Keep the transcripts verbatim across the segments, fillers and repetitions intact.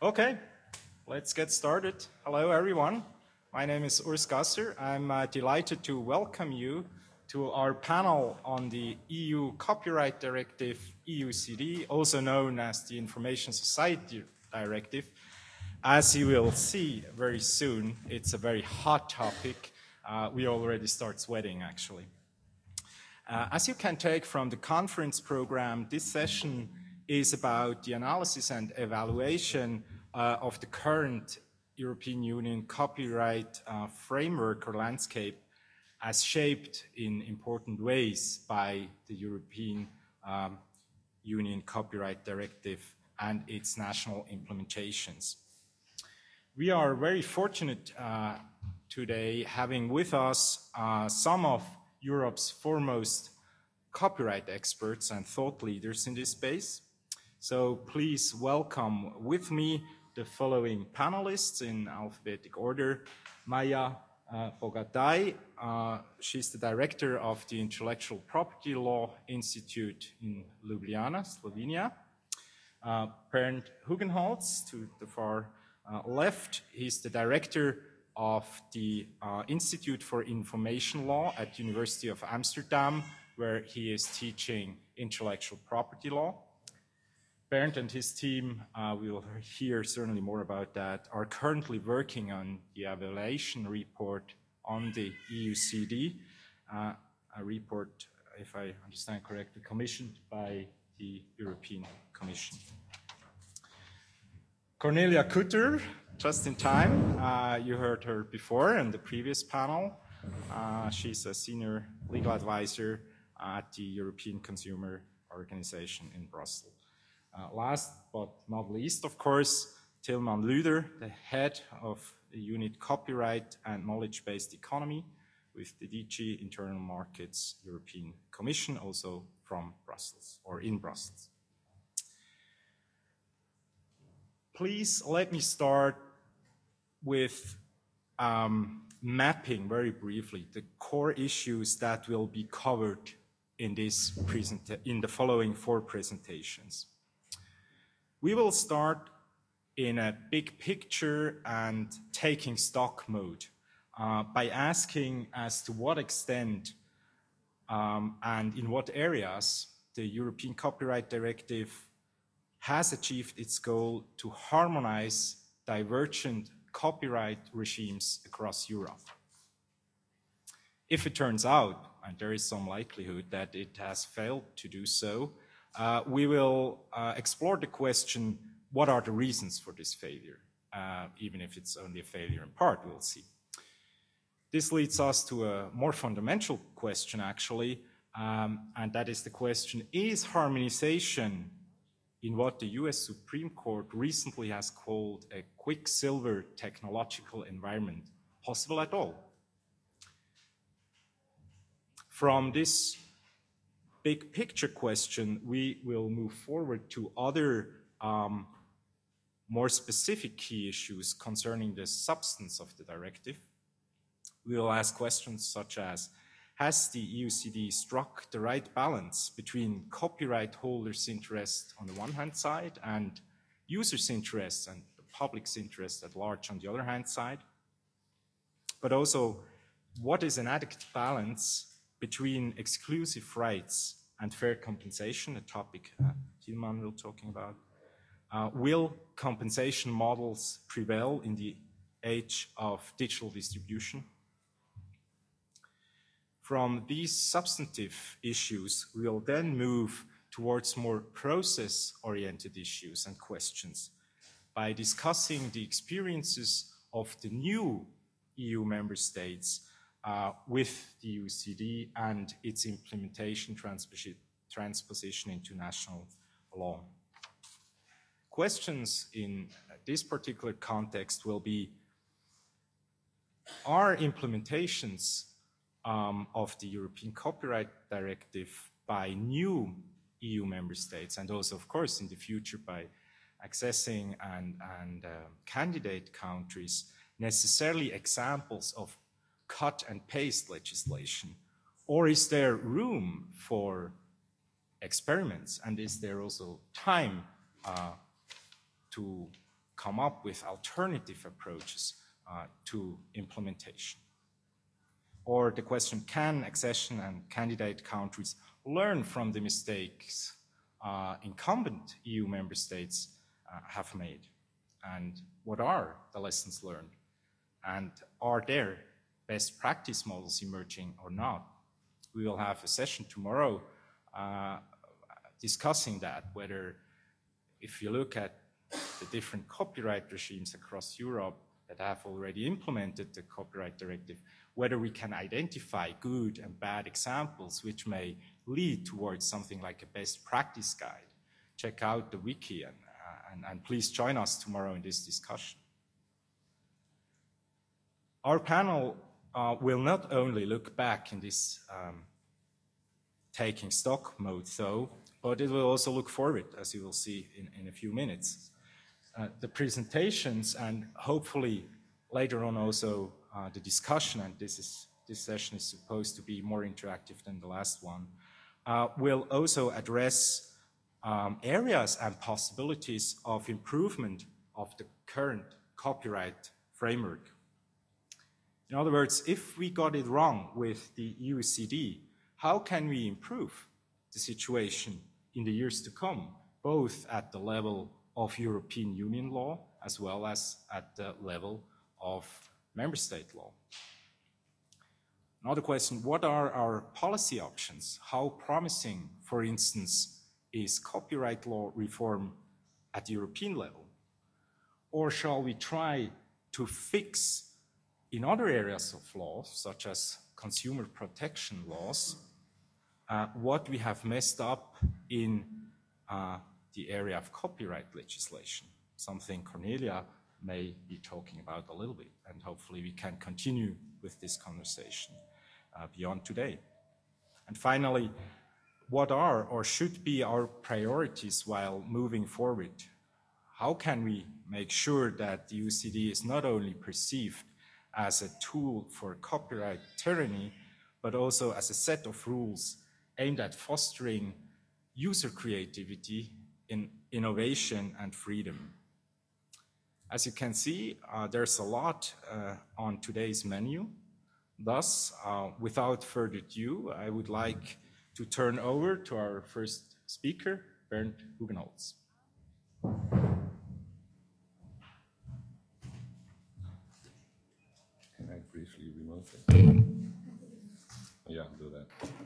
Okay, let's get started. Hello, everyone. My name is Urs Gasser. I'm uh, delighted to welcome you to our panel on the E U Copyright Directive, E U C D, also known as the Information Society Directive. As you will see very soon, it's a very hot topic. Uh, we already start sweating, actually. Uh, as you can take from the conference program, this session is about the analysis and evaluation uh, of the current European Union copyright uh, framework or landscape as shaped in important ways by the European um, Union Copyright Directive and its national implementations. We are very fortunate uh, today having with us uh, some of Europe's foremost copyright experts and thought leaders in this space. So please welcome with me the following panelists in alphabetic order. Maja uh, Bogataj, uh, she's the director of the Intellectual Property Law Institute in Ljubljana, Slovenia. Uh, Bernd Hugenholz, to the far uh, left, he's the director of the uh, Institute for Information Law at the University of Amsterdam, where he is teaching intellectual property law. Bernd and his team, uh, we will hear certainly more about that, are currently working on the evaluation report on the E U C D, uh, a report, if I understand correctly, commissioned by the European Commission. Cornelia Kutter, just in time, uh, you heard her before in the previous panel. Uh, she's a senior legal advisor at the European Consumer Organization in Brussels. Uh, last but not least, of course, Tilman Lüder, the head of the unit Copyright and Knowledge-Based Economy with the D G Internal Markets European Commission, also from Brussels or in Brussels. Please let me start with um, mapping very briefly the core issues that will be covered in this present in the following four presentations. We will start in a big picture and taking stock mode uh, by asking as to what extent um, and in what areas the European Copyright Directive has achieved its goal to harmonize divergent copyright regimes across Europe. If it turns out, and there is some likelihood that it has failed to do so, uh, we will uh, explore the question, what are the reasons for this failure? Uh, even if it's only a failure in part, we'll see. This leads us to a more fundamental question, actually, um, and that is the question, is harmonization in what the U S Supreme Court recently has called a quicksilver technological environment possible at all? From this big picture question, we will move forward to other um, more specific key issues concerning the substance of the directive. We will ask questions such as, has the E U C D struck the right balance between copyright holders' interest on the one hand side and users' interests and the public's interest at large on the other hand side? But also, what is an adequate balance between exclusive rights and fair compensation, a topic uh, Tilman will talking about? Uh, will compensation models prevail in the age of digital distribution? From these substantive issues, we will then move towards more process-oriented issues and questions by discussing the experiences of the new E U member states uh, with the E U C D and its implementation transposi transposition into national law. Questions in this particular context will be, are implementations Um, of the European Copyright Directive by new E U member states, and also, of course, in the future by accessing and, and uh, candidate countries, necessarily examples of cut and paste legislation? Or is there room for experiments, and is there also time uh, to come up with alternative approaches uh, to implementation. Or the question, can accession and candidate countries learn from the mistakes uh, incumbent E U member states uh, have made? And what are the lessons learned? And are there best practice models emerging or not? We will have a session tomorrow uh, discussing that, whether if you look at the different copyright regimes across Europe that have already implemented the copyright directive, whether we can identify good and bad examples which may lead towards something like a best practice guide. Check out the wiki and, uh, and, and please join us tomorrow in this discussion. Our panel uh, will not only look back in this um, taking stock mode though, but it will also look forward, as you will see in, in a few minutes. Uh, the presentations and hopefully later on also uh, the discussion, and this, is, this session is supposed to be more interactive than the last one, uh, will also address um, areas and possibilities of improvement of the current copyright framework. In other words, if we got it wrong with the E U C D, how can we improve the situation in the years to come, both at the level of European Union law as well as at the level of member state law? Another question, what are our policy options? How promising, for instance, is copyright law reform at the European level? Or shall we try to fix in other areas of law, such as consumer protection laws, uh, what we have messed up in uh, the area of copyright legislation, something Cornelia may be talking about a little bit, and hopefully we can continue with this conversation uh, beyond today. And finally, what are or should be our priorities while moving forward? How can we make sure that the U C D is not only perceived as a tool for copyright tyranny, but also as a set of rules aimed at fostering user creativity, in innovation and freedom? As you can see, uh, there's a lot uh, on today's menu. Thus, uh, without further ado, I would like to turn over to our first speaker, Bernd Hugenholtz. Can I briefly remove it? Yeah, do that.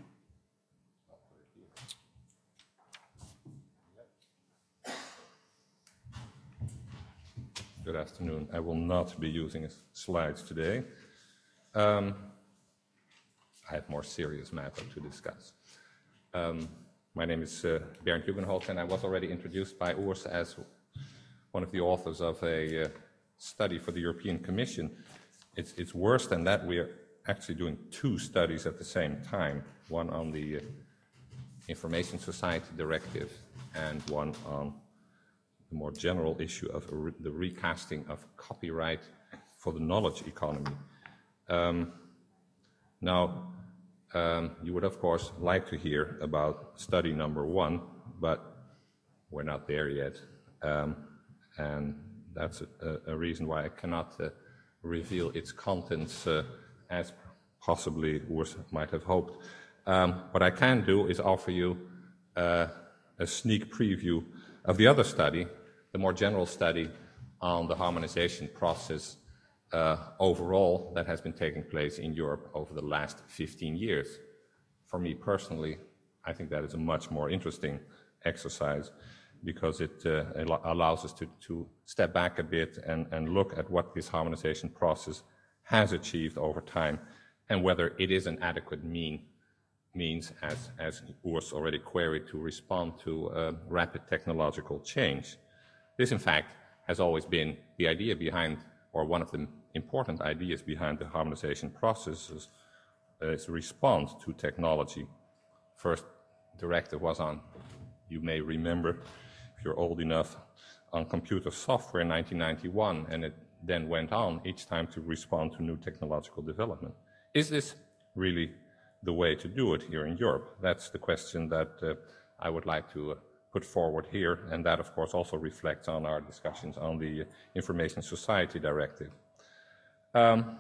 Good afternoon. I will not be using slides today. Um, I have more serious matter to discuss. Um, my name is uh, Bernd Hugenholtz, and I was already introduced by Urs as one of the authors of a uh, study for the European Commission. It's, it's worse than that. We are actually doing two studies at the same time, one on the uh, Information Society Directive and one on the more general issue of re the recasting of copyright for the knowledge economy. Um, now, um, you would of course like to hear about study number one, but we're not there yet. Um, and that's a, a reason why I cannot uh, reveal its contents uh, as possibly Urs might have hoped. Um, what I can do is offer you uh, a sneak preview of the other study, the more general study on the harmonization process uh, overall that has been taking place in Europe over the last fifteen years. For me personally, I think that is a much more interesting exercise because it uh, allows us to, to step back a bit and, and look at what this harmonization process has achieved over time and whether it is an adequate mean means, as, as Urs already queried, to respond to uh, rapid technological change. This, in fact, has always been the idea behind, or one of the important ideas behind the harmonization processes, uh, is response to technology. First directive was on, you may remember, if you're old enough, on computer software in nineteen ninety-one, and it then went on each time to respond to new technological development. Is this really the way to do it here in Europe? That's the question that uh, I would like to uh, put forward here, and that, of course, also reflects on our discussions on the Information Society Directive. Um,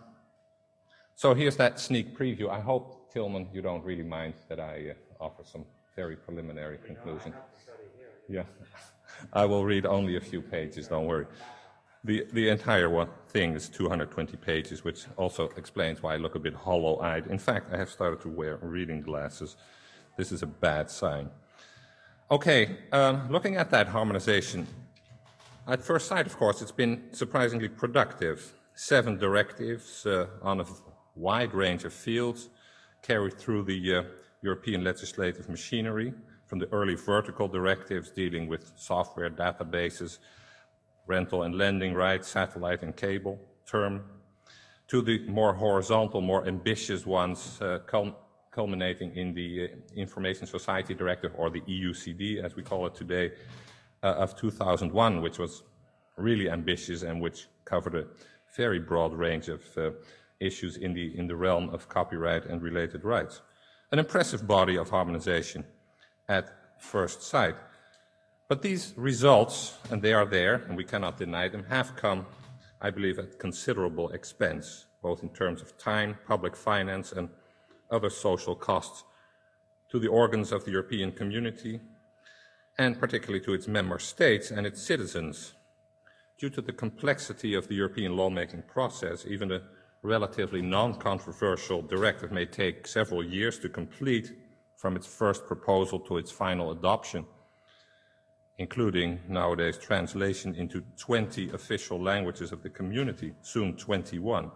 so here's that sneak preview. I hope, Tilman, you don't really mind that I uh, offer some very preliminary conclusion. Yeah, I will read only a few pages, don't worry. The, the entire one thing is two hundred twenty pages, which also explains why I look a bit hollow-eyed. In fact, I have started to wear reading glasses. This is a bad sign. Okay, um, looking at that harmonization, at first sight, of course, it's been surprisingly productive. Seven directives uh, on a wide range of fields carried through the uh, European legislative machinery, from the early vertical directives dealing with software databases, rental and lending rights, satellite and cable, term, to the more horizontal, more ambitious ones, uh, cul culminating in the uh, Information Society Directive, or the E U C D, as we call it today, uh, of two thousand one, which was really ambitious and which covered a very broad range of uh, issues in the, in the realm of copyright and related rights. An impressive body of harmonization at first sight. But these results, and they are there, and we cannot deny them, have come, I believe, at considerable expense, both in terms of time, public finance, and other social costs to the organs of the European community, and particularly to its member states and its citizens. Due to the complexity of the European lawmaking process, even a relatively non-controversial directive may take several years to complete, from its first proposal to its final adoption, including nowadays translation into twenty official languages of the community, soon twenty-one.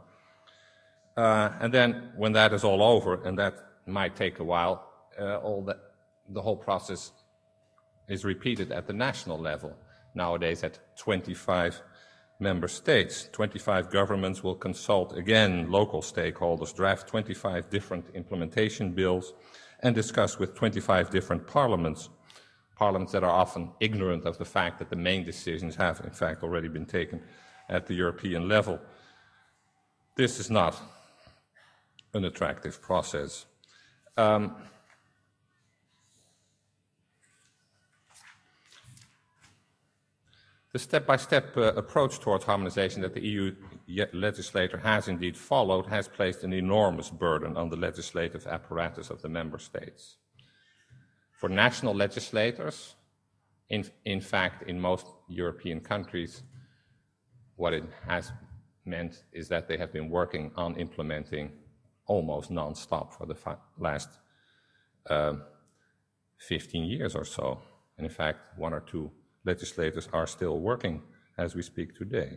Uh, and then when that is all over, and that might take a while, uh, all that, the whole process is repeated at the national level, nowadays at twenty-five member states. twenty-five governments will consult again local stakeholders, draft twenty-five different implementation bills, and discuss with twenty-five different parliaments, parliaments that are often ignorant of the fact that the main decisions have, in fact, already been taken at the European level. This is not an attractive process. Um, the step-by-step uh, approach towards harmonization that the E U legislator has indeed followed has placed an enormous burden on the legislative apparatus of the member states. For national legislators, in, in fact, in most European countries, what it has meant is that they have been working on implementing almost non-stop for the last uh, fifteen years or so. And in fact, one or two legislators are still working as we speak today.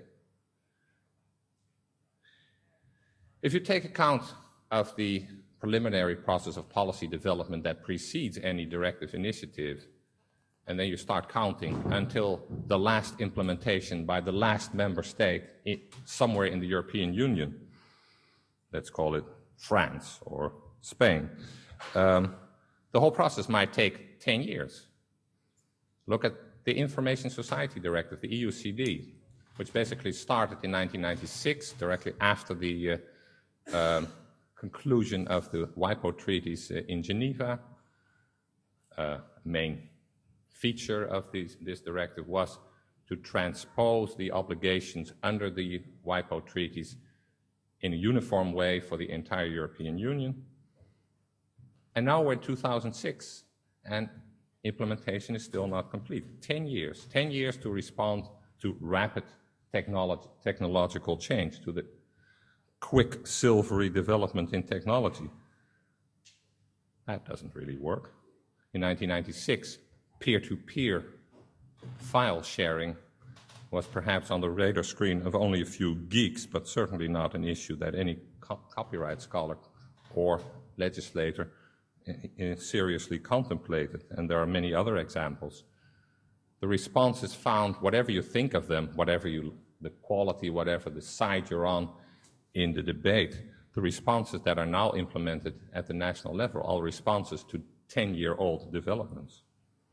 If you take account of the preliminary process of policy development that precedes any directive initiative, and then you start counting until the last implementation by the last member state in, somewhere in the European Union, let's call it France or Spain, um, the whole process might take ten years. Look at the Information Society Directive, the E U C D, which basically started in nineteen ninety-six, directly after the uh, uh, conclusion of the WIPO treaties uh, in Geneva. Uh, main feature of this, this directive was to transpose the obligations under the WIPO treaties in a uniform way for the entire European Union. And now we're in two thousand six, and implementation is still not complete. Ten years, ten years to respond to rapid technology, technological change, to the quick, silvery development in technology. That doesn't really work. In nineteen ninety-six, peer-to-peer file sharing was perhaps on the radar screen of only a few geeks, but certainly not an issue that any co copyright scholar or legislator seriously contemplated, and there are many other examples. The responses found, whatever you think of them, whatever you, the quality, whatever the side you're on in the debate, the responses that are now implemented at the national level are responses to ten-year-old developments.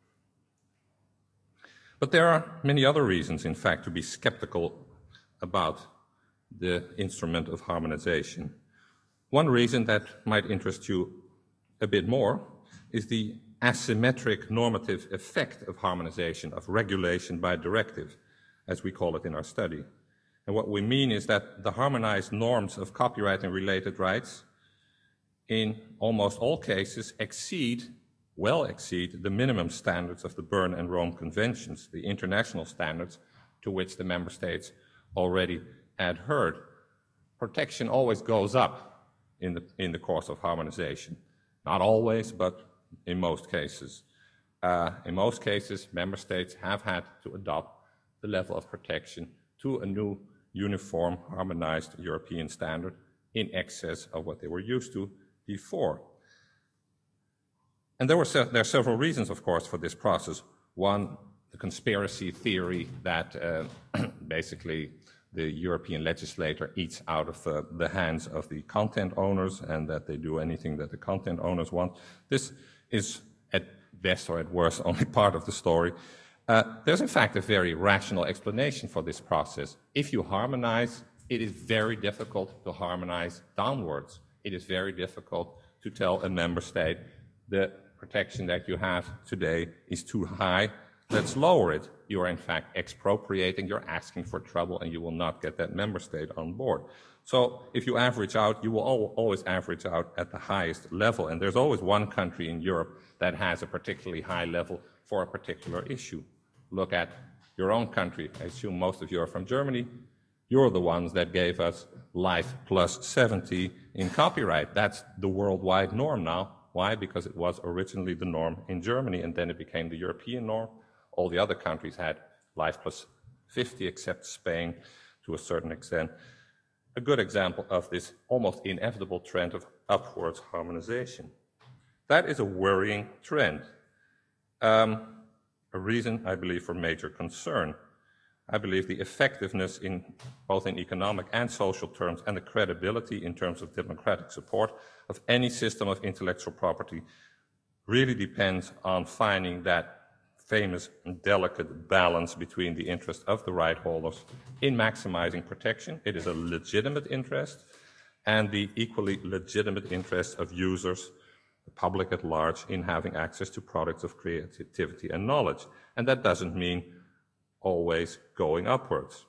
But there are many other reasons, in fact, to be skeptical about the instrument of harmonization. One reason that might interest you a bit more is the asymmetric normative effect of harmonization, of regulation by directive, as we call it in our study. And what we mean is that the harmonized norms of copyright and related rights in almost all cases exceed, well exceed, the minimum standards of the Berne and Rome Conventions, the international standards to which the member states already adhered. Protection always goes up in the, in the course of harmonization. Not always, but in most cases. Uh, in most cases, member states have had to adopt the level of protection to a new uniform, harmonized European standard in excess of what they were used to before. And there, were se there are several reasons, of course, for this process. One, the conspiracy theory that uh, basically the European legislator eats out of uh, the hands of the content owners and that they do anything that the content owners want. This is at best or at worst only part of the story. Uh, there's in fact a very rational explanation for this process. If you harmonize, it is very difficult to harmonize downwards. It is very difficult to tell a member state the protection that you have today is too high, let's lower it. You are in fact expropriating, you're asking for trouble, and you will not get that member state on board. So if you average out, you will always average out at the highest level. And there's always one country in Europe that has a particularly high level for a particular issue. Look at your own country. I assume most of you are from Germany. You're the ones that gave us life plus seventy in copyright. That's the worldwide norm now. Why? Because it was originally the norm in Germany, and then it became the European norm. All the other countries had life plus fifty, except Spain to a certain extent. A good example of this almost inevitable trend of upwards harmonization. That is a worrying trend. Um, a reason, I believe, for major concern. I believe the effectiveness in both in economic and social terms and the credibility in terms of democratic support of any system of intellectual property really depends on finding that famous and delicate balance between the interest of the right holders in maximizing protection. It is a legitimate interest, and the equally legitimate interest of users, the public at large, in having access to products of creativity and knowledge. And that doesn't mean always going upwards.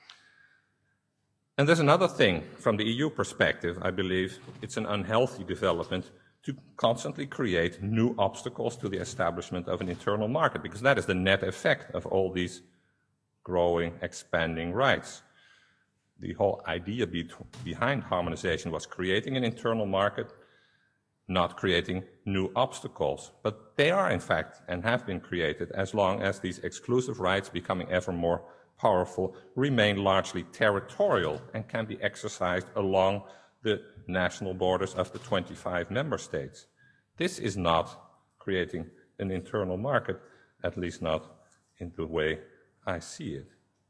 And there's another thing from the E U perspective. I believe it's an unhealthy development to constantly create new obstacles to the establishment of an internal market, because that is the net effect of all these growing, expanding rights. The whole idea be behind harmonization was creating an internal market, not creating new obstacles. But they are, in fact, and have been created as long as these exclusive rights, becoming ever more powerful, remain largely territorial and can be exercised along the national borders of the twenty-five member states. This is not creating an internal market, at least not in the way I see it.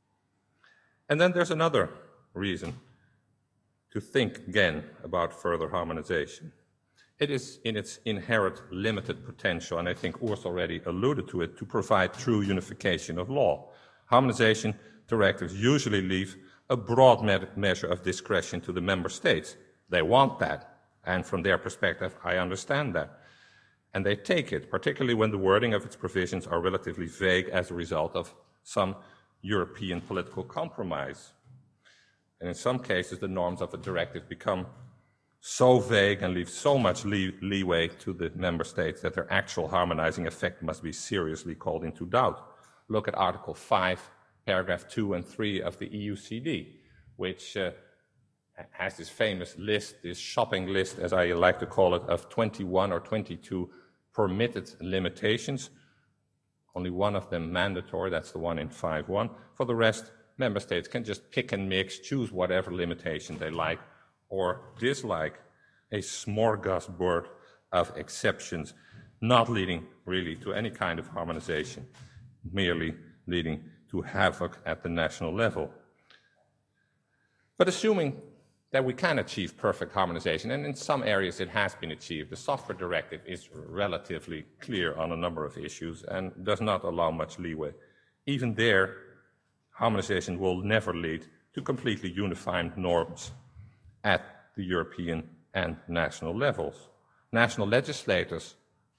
And then there's another reason to think again about further harmonization. It is in its inherent limited potential, and I think Urs already alluded to it, to provide true unification of law. Harmonization directives usually leave a broad me measure of discretion to the member states. They want that, and from their perspective, I understand that. And they take it, particularly when the wording of its provisions are relatively vague as a result of some European political compromise. And in some cases, the norms of a directive become so vague and leave so much lee leeway to the member states that their actual harmonizing effect must be seriously called into doubt. Look at Article five, paragraph two and three of the E U C D, which uh, has this famous list, this shopping list, as I like to call it, of twenty-one or twenty-two permitted limitations. Only one of them mandatory, that's the one in five one. For the rest, member states can just pick and mix, choose whatever limitation they like or dislike, a smorgasbord of exceptions, not leading really to any kind of harmonization, merely leading to havoc at the national level. But assuming that we can achieve perfect harmonization, and in some areas it has been achieved, the software directive is relatively clear on a number of issues and does not allow much leeway. Even there, harmonization will never lead to completely unifying norms at the European and national levels. National legislators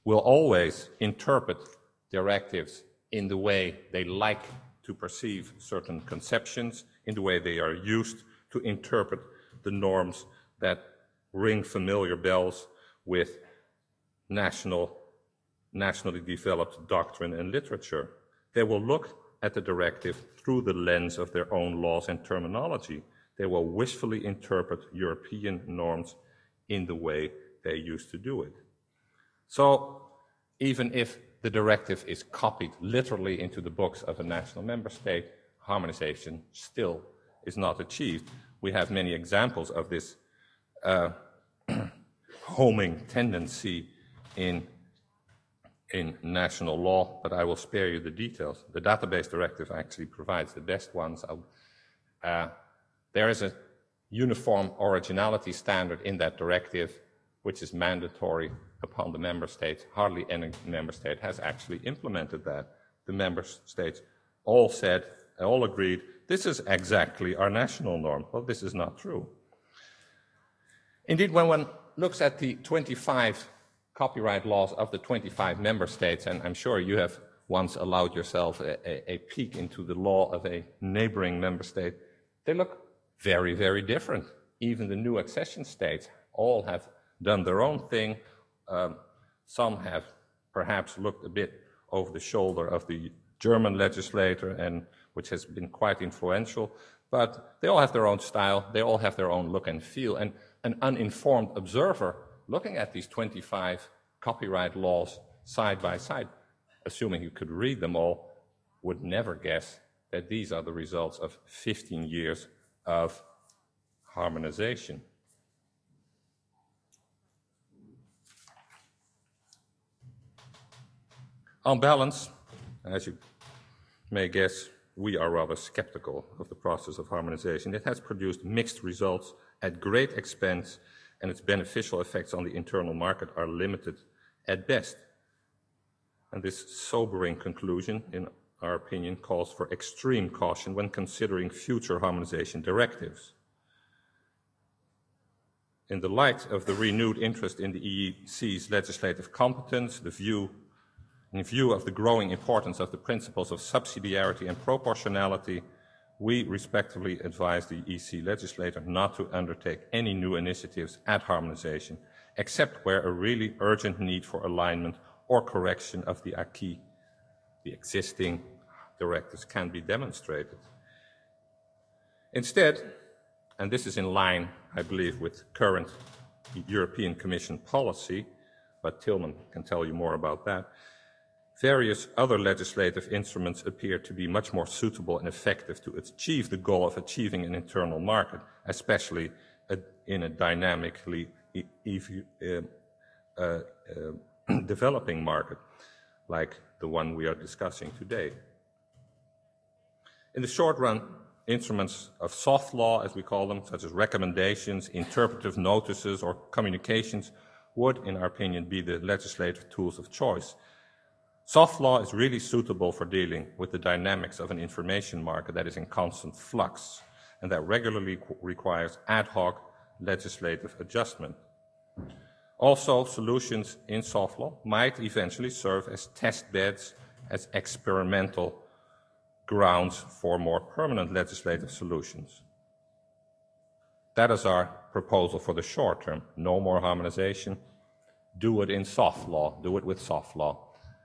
will always interpret directives in the way they like to perceive certain conceptions, in the way they are used to interpret the norms that ring familiar bells with national, nationally developed doctrine and literature. They will look at the directive through the lens of their own laws and terminology. They will wishfully interpret European norms in the way they used to do it. So even if the directive is copied literally into the books of a national member state, harmonization still is not achieved. We have many examples of this uh, homing tendency in, in national law, but I will spare you the details. The database directive actually provides the best ones. Uh, there is a uniform originality standard in that directive, which is mandatory upon the member states. Hardly any member state has actually implemented that. The member states all said, all agreed, this is exactly our national norm. Well, this is not true. Indeed, when one looks at the twenty-five copyright laws of the twenty-five member states, and I'm sure you have once allowed yourself a, a, a peek into the law of a neighboring member state, they look very, very different. Even the new accession states all have done their own thing. Um, some have perhaps looked a bit over the shoulder of the German legislator, and which has been quite influential, but they all have their own style, they all have their own look and feel, and an uninformed observer looking at these twenty-five copyright laws side by side, assuming you could read them all, would never guess that these are the results of fifteen years of harmonization. On balance, as you may guess, we are rather skeptical of the process of harmonization. It has produced mixed results at great expense, and its beneficial effects on the internal market are limited at best. And this sobering conclusion, in our opinion, calls for extreme caution when considering future harmonization directives. In the light of the renewed interest in the E E C's legislative competence, the view In view of the growing importance of the principles of subsidiarity and proportionality, we respectfully advise the E C legislator not to undertake any new initiatives at harmonization, except where a really urgent need for alignment or correction of the acquis, the existing directives, can be demonstrated. Instead, and this is in line, I believe, with current European Commission policy, but Tillman can tell you more about that, various other legislative instruments appear to be much more suitable and effective to achieve the goal of achieving an internal market, especially a, in a dynamically e uh, uh, uh, developing market like the one we are discussing today. In the short run, instruments of soft law, as we call them, such as recommendations, interpretive notices, or communications, would, in our opinion, be the legislative tools of choice. Soft law is really suitable for dealing with the dynamics of an information market that is in constant flux and that regularly requires ad hoc legislative adjustment. Also, solutions in soft law might eventually serve as test beds, as experimental grounds for more permanent legislative solutions. That is our proposal for the short term. No more harmonization. Do it in soft law. Do it with soft law.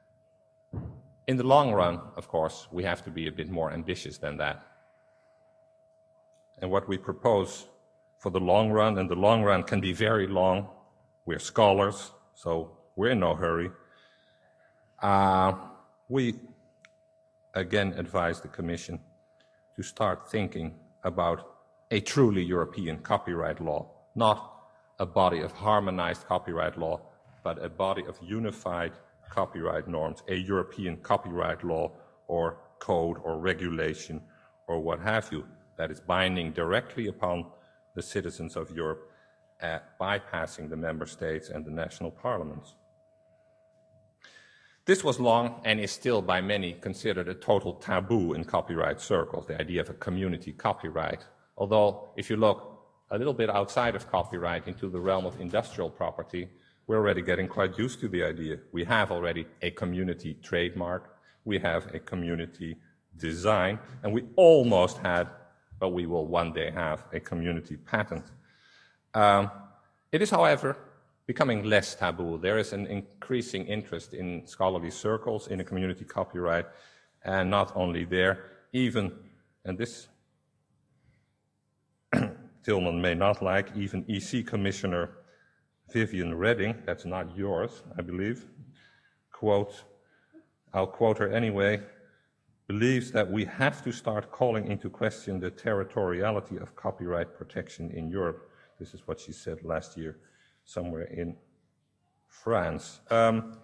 In the long run, of course, we have to be a bit more ambitious than that. And what we propose for the long run, and the long run can be very long. We're scholars, so we're in no hurry. Uh, we again advise the Commission to start thinking about a truly European copyright law, not a body of harmonized copyright law, but a body of unified copyright norms, a European copyright law or code or regulation or what have you, that is binding directly upon the citizens of Europe, uh, bypassing the member states and the national parliaments. This was long and is still by many considered a total taboo in copyright circles, the idea of a community copyright. Although if you look a little bit outside of copyright into the realm of industrial property, we're already getting quite used to the idea. We have already a community trademark, we have a community design, and we almost had, but we will one day have, a community patent. Um, it is, however, becoming less taboo. There is an increasing interest in scholarly circles in a community copyright, and not only there, even, and this Tillman may not like, even E C Commissioner Vivian Redding, that's not yours, I believe, quote, I'll quote her anyway, believes that we have to start calling into question the territoriality of copyright protection in Europe. This is what she said last year somewhere in France. Um,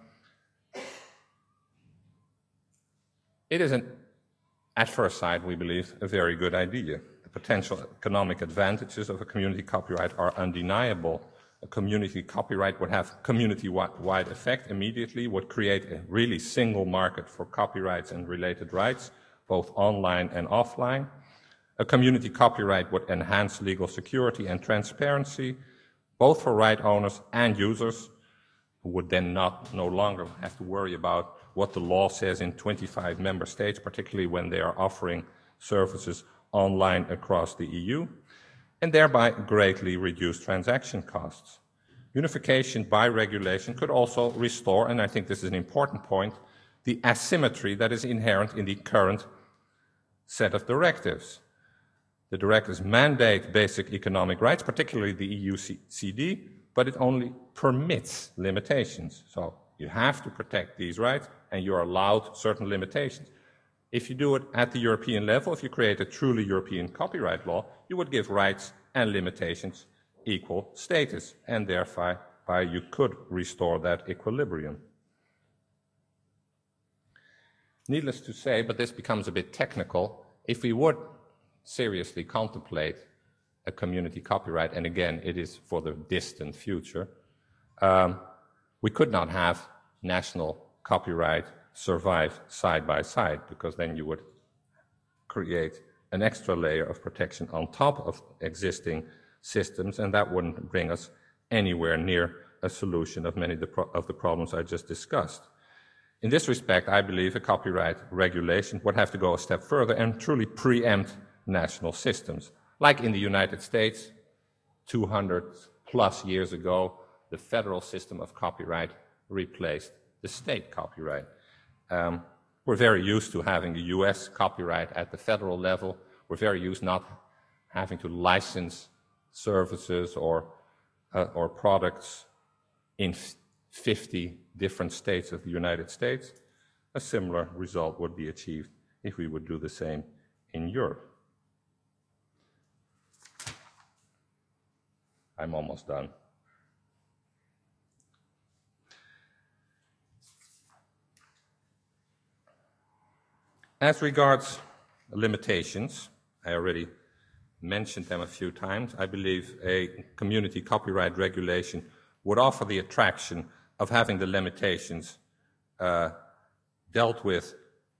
it is, an, at first sight, we believe, a very good idea. The potential economic advantages of a community copyright are undeniable. A community copyright would have community-wide effect immediately, would create a really single market for copyrights and related rights, both online and offline. A community copyright would enhance legal security and transparency, both for right owners and users, who would then not no longer have to worry about what the law says in twenty-five member states, particularly when they are offering services online across the E U, and thereby greatly reduce transaction costs. Unification by regulation could also restore, and I think this is an important point, the asymmetry that is inherent in the current set of directives. The directives mandate basic economic rights, particularly the E U C D, but it only permits limitations. So you have to protect these rights, and you're allowed certain limitations. If you do it at the European level, if you create a truly European copyright law, you would give rights and limitations equal status, and therefore you could restore that equilibrium. Needless to say, but this becomes a bit technical, if we would seriously contemplate a community copyright, and again, it is for the distant future, um, we could not have national copyright survive side by side, because then you would create an extra layer of protection on top of existing systems, and that wouldn't bring us anywhere near a solution of many of the, pro- of the problems I just discussed. In this respect, I believe a copyright regulation would have to go a step further and truly preempt national systems. Like in the United States, two hundred plus years ago, the federal system of copyright replaced the state copyright. Um, we're very used to having the U S copyright at the federal level. We're very used not having to license services or, uh, or products in fifty different states of the United States. A similar result would be achieved if we would do the same in Europe. I'm almost done. As regards limitations, I already mentioned them a few times. I believe a community copyright regulation would offer the attraction of having the limitations uh, dealt with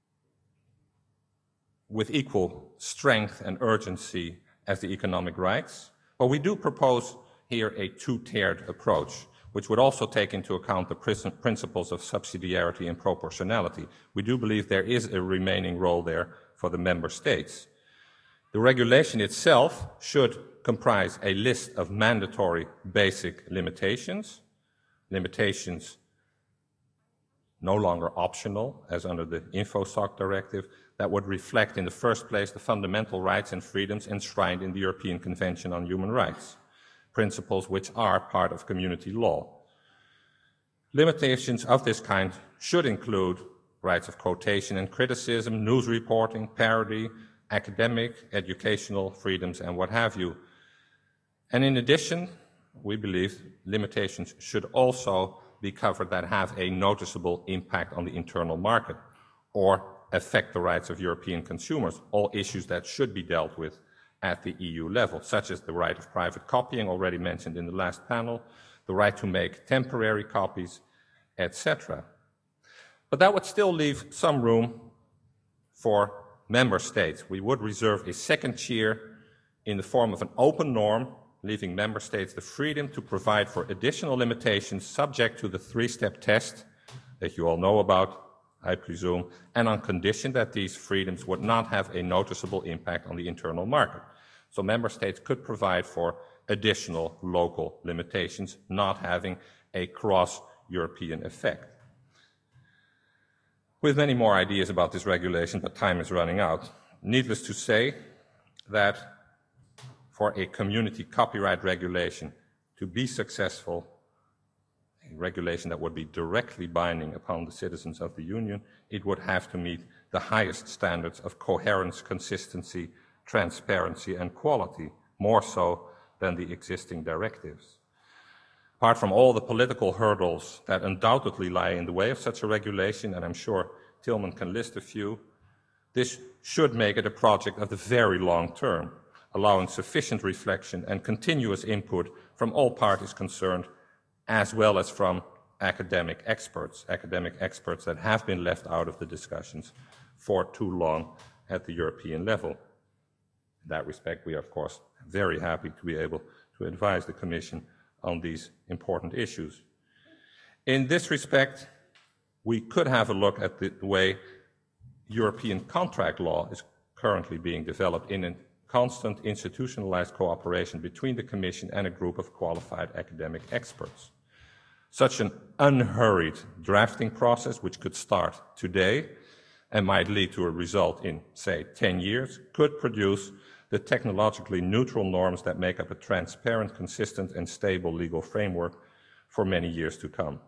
with equal strength and urgency as the economic rights. But we do propose here a two-tiered approach, which would also take into account the principles of subsidiarity and proportionality. We do believe there is a remaining role there for the member states. The regulation itself should comprise a list of mandatory basic limitations, limitations no longer optional, as under the InfoSoc directive, that would reflect in the first place the fundamental rights and freedoms enshrined in the European Convention on Human Rights, principles which are part of community law. Limitations of this kind should include rights of quotation and criticism, news reporting, parody, academic, educational freedoms, and what have you. And in addition, we believe limitations should also be covered that have a noticeable impact on the internal market or affect the rights of European consumers, all issues that should be dealt with at the E U level, such as the right of private copying, already mentioned in the last panel, the right to make temporary copies, et cetera. But that would still leave some room for member states. We would reserve a second tier in the form of an open norm leaving member states the freedom to provide for additional limitations subject to the three-step test that you all know about, I presume, and on condition that these freedoms would not have a noticeable impact on the internal market. So member states could provide for additional local limitations, not having a cross-European effect. With many more ideas about this regulation, but time is running out. Needless to say that for a community copyright regulation to be successful, a regulation that would be directly binding upon the citizens of the Union, it would have to meet the highest standards of coherence, consistency, transparency, and quality, more so than the existing directives. Apart from all the political hurdles that undoubtedly lie in the way of such a regulation, and I'm sure Tilman can list a few, this should make it a project of the very long term, allowing sufficient reflection and continuous input from all parties concerned, as well as from academic experts, academic experts that have been left out of the discussions for too long at the European level. In that respect, we are, of course, very happy to be able to advise the Commission on these important issues. In this respect, we could have a look at the way European contract law is currently being developed in a constant institutionalized cooperation between the Commission and a group of qualified academic experts. Such an unhurried drafting process, which could start today and might lead to a result in, say, ten years, could produce the technologically neutral norms that make up a transparent, consistent, and stable legal framework for many years to come.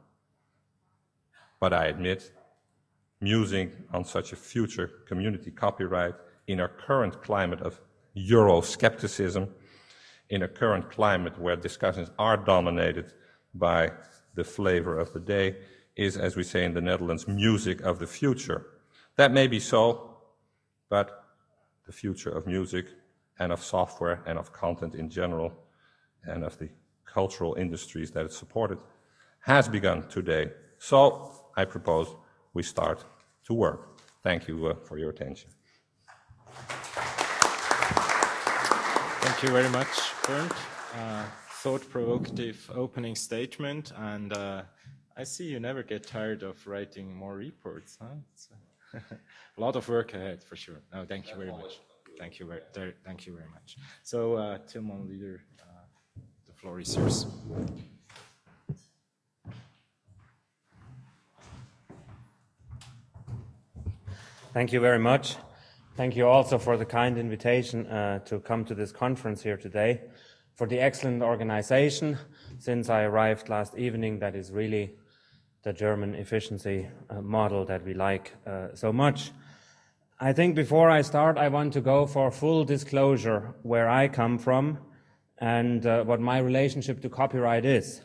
But I admit, musing on such a future community copyright in our current climate of Euroscepticism, in a current climate where discussions are dominated by the flavor of the day, is, as we say in the Netherlands, music of the future. That may be so, but the future of music and of software and of content in general and of the cultural industries that it supported has begun today. So I propose we start to work. Thank you uh, for your attention. Thank you very much, Bernd. Uh, thought-provocative opening statement, and uh, I see you never get tired of writing more reports, huh? It's a lot of work ahead, for sure. No, thank you very much. Thank you very, thank you very much. So, uh, Tilman Lieder, uh, the floor is yours. Thank you very much. Thank you also for the kind invitation uh, to come to this conference here today, for the excellent organization. Since I arrived last evening, that is really the German efficiency uh, model that we like uh, so much. I think before I start, I want to go for full disclosure where I come from and uh, what my relationship to copyright is.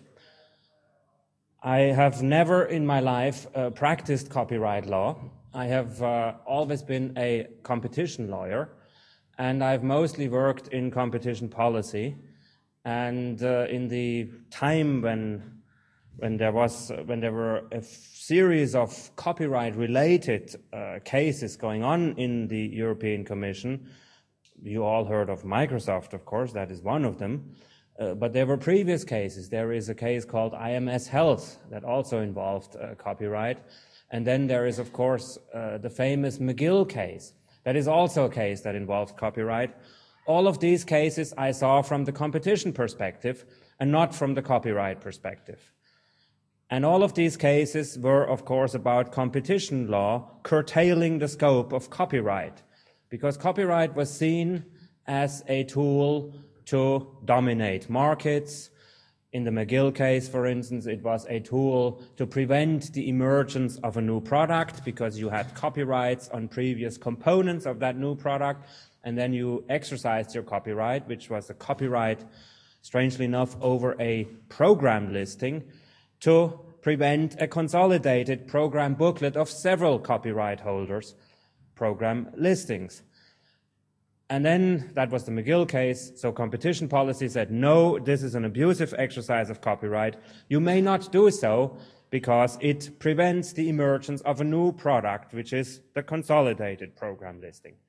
I have never in my life uh, practiced copyright law. I have uh, always been a competition lawyer, and I've mostly worked in competition policy. And uh, in the time when when there was when there were a series of copyright-related uh, cases going on in the European Commission, you all heard of Microsoft, of course, that is one of them. Uh, but there were previous cases. There is a case called I M S Health that also involved uh, copyright. And then there is, of course, uh, the famous McGill case. That is also a case that involved copyright. All of these cases I saw from the competition perspective and not from the copyright perspective. And all of these cases were, of course, about competition law curtailing the scope of copyright, because copyright was seen as a tool to dominate markets. In the McGill case, for instance, it was a tool to prevent the emergence of a new product because you had copyrights on previous components of that new product, and then you exercised your copyright, which was a copyright, strangely enough, over a program listing, to prevent a consolidated program booklet of several copyright holders' program listings. And then that was the McGill case. So competition policy said, no, this is an abusive exercise of copyright. You may not do so because it prevents the emergence of a new product, which is the consolidated program listing.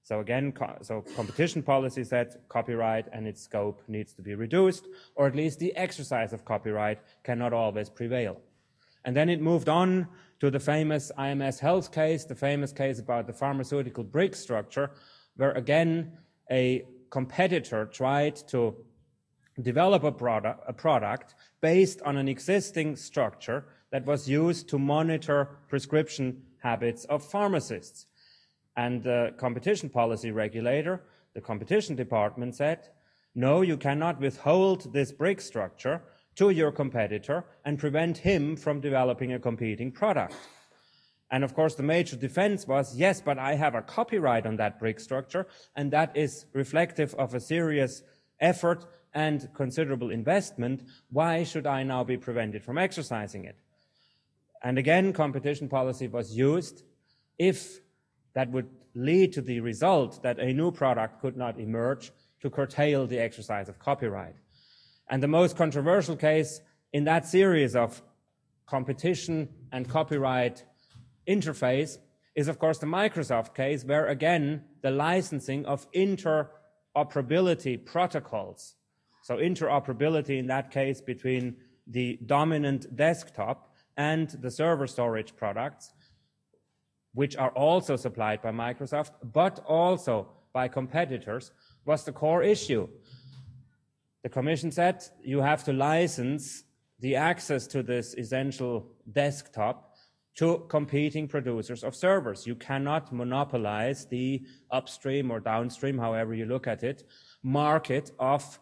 So again, co so competition policy said copyright and its scope needs to be reduced, or at least the exercise of copyright cannot always prevail. And then it moved on to the famous I M S Health case, the famous case about the pharmaceutical brick structure, where again a competitor tried to develop a product, a product based on an existing structure that was used to monitor prescription habits of pharmacists. And the competition policy regulator, the competition department, said, no, you cannot withhold this brick structure to your competitor and prevent him from developing a competing product. And of course, the major defense was, yes, but I have a copyright on that brick structure, and that is reflective of a serious effort and considerable investment. Why should I now be prevented from exercising it? And again, competition policy was used if that would lead to the result that a new product could not emerge to curtail the exercise of copyright. And the most controversial case in that series of competition and copyright interface is, of course, the Microsoft case, where again, the licensing of interoperability protocols, so interoperability in that case between the dominant desktop and the server storage products, which are also supplied by Microsoft, but also by competitors, was the core issue. The Commission said you have to license the access to this essential desktop to competing producers of servers. You cannot monopolize the upstream or downstream, however you look at it, market of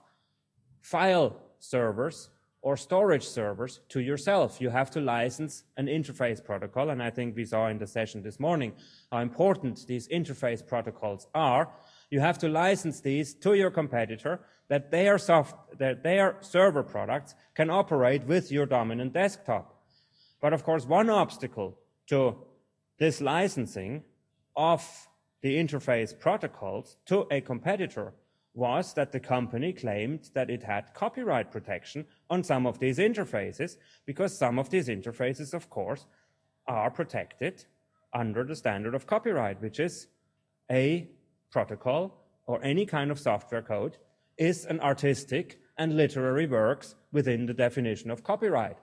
file servers or storage servers to yourself. You have to license an interface protocol, and I think we saw in the session this morning how important these interface protocols are. You have to license these to your competitor that their, soft, that their server products can operate with your dominant desktop. But of course, one obstacle to this licensing of the interface protocols to a competitor was that the company claimed that it had copyright protection on some of these interfaces, because some of these interfaces, of course, are protected under the standard of copyright, which is a protocol or any kind of software code is an artistic and literary works within the definition of copyright.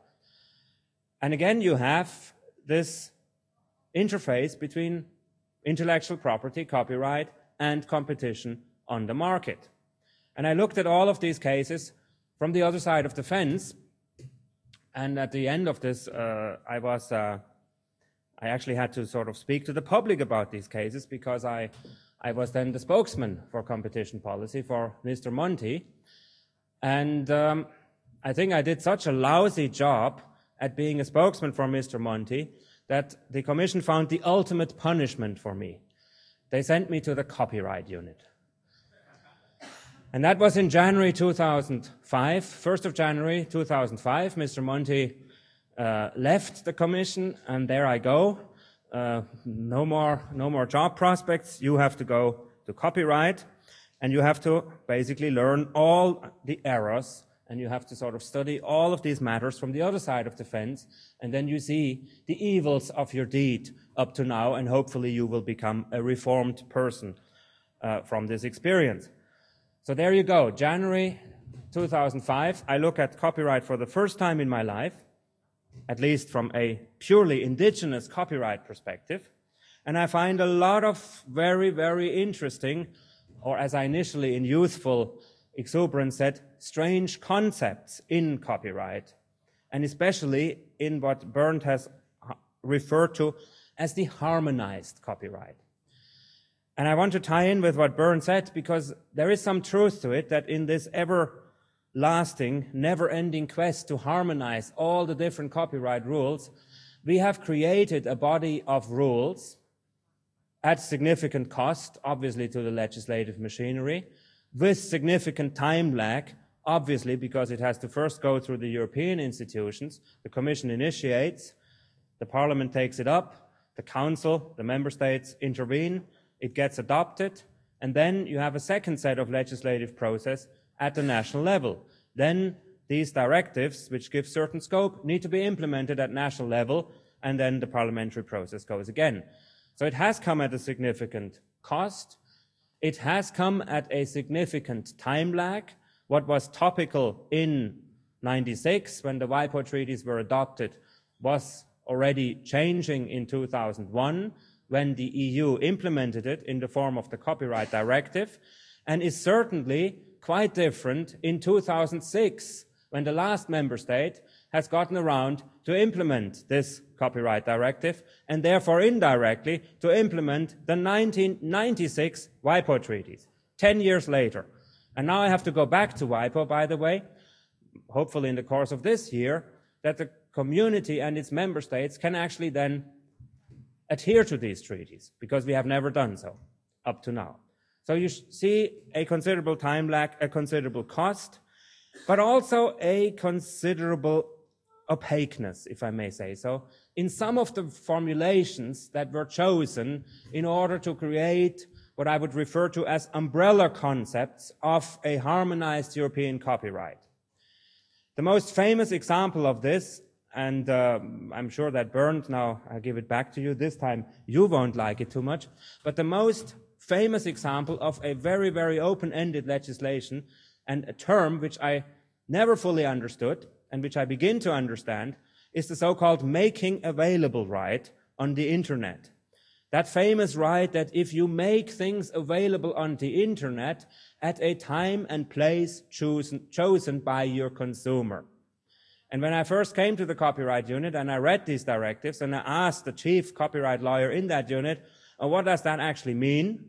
And again, you have this interface between intellectual property, copyright, and competition on the market. And I looked at all of these cases from the other side of the fence, and at the end of this, uh, I was, uh, I actually had to sort of speak to the public about these cases, because I, I was then the spokesman for competition policy for Mister Monti, and um, I think I did such a lousy job at being a spokesman for Mister Monti that the Commission found the ultimate punishment for me. They sent me to the copyright unit. And that was in January two thousand five, first of January two thousand five. Mister Monti uh, left the Commission, and there I go. Uh, no more, no more job prospects. You have to go to copyright, and you have to basically learn all the errors, and you have to sort of study all of these matters from the other side of the fence, and then you see the evils of your deed up to now, and hopefully you will become a reformed person uh, from this experience. So there you go, January two thousand five, I look at copyright for the first time in my life, at least from a purely indigenous copyright perspective, and I find a lot of very, very interesting, or as I initially in youthful exuberance said, strange concepts in copyright, and especially in what Bernd has referred to as the harmonized copyright. And I want to tie in with what Bernd said, because there is some truth to it, that in this everlasting, never-ending quest to harmonize all the different copyright rules, we have created a body of rules at significant cost, obviously to the legislative machinery, with significant time lag, obviously because it has to first go through the European institutions. The Commission initiates, the Parliament takes it up, the Council, the Member States intervene, it gets adopted, and then you have a second set of legislative process at the national level. Then these directives, which give certain scope, need to be implemented at national level, and then the parliamentary process goes again. So it has come at a significant cost, It has come at a significant time lag. What was topical in ninety-six, when the WIPO treaties were adopted, was already changing in two thousand one, when the E U implemented it in the form of the Copyright Directive, and is certainly quite different in two thousand six, when the last member state has gotten around to implement this Copyright Directive, and therefore indirectly to implement the nineteen ninety-six WIPO treaties, ten years later. And now I have to go back to WIPO, by the way, hopefully in the course of this year, that the community and its member states can actually then adhere to these treaties, because we have never done so up to now. So you see a considerable time lag, a considerable cost, but also a considerable opaqueness, if I may say so, in some of the formulations that were chosen in order to create what I would refer to as umbrella concepts of a harmonized European copyright. The most famous example of this, and uh, I'm sure that Bernd, now I give it back to you, this time you won't like it too much, but the most famous example of a very, very open-ended legislation, and a term which I never fully understood and which I begin to understand, is the so-called making available right on the internet. That famous right that if you make things available on the internet at a time and place chosen, chosen by your consumer. And when I first came to the copyright unit and I read these directives and I asked the chief copyright lawyer in that unit, oh, what does that actually mean?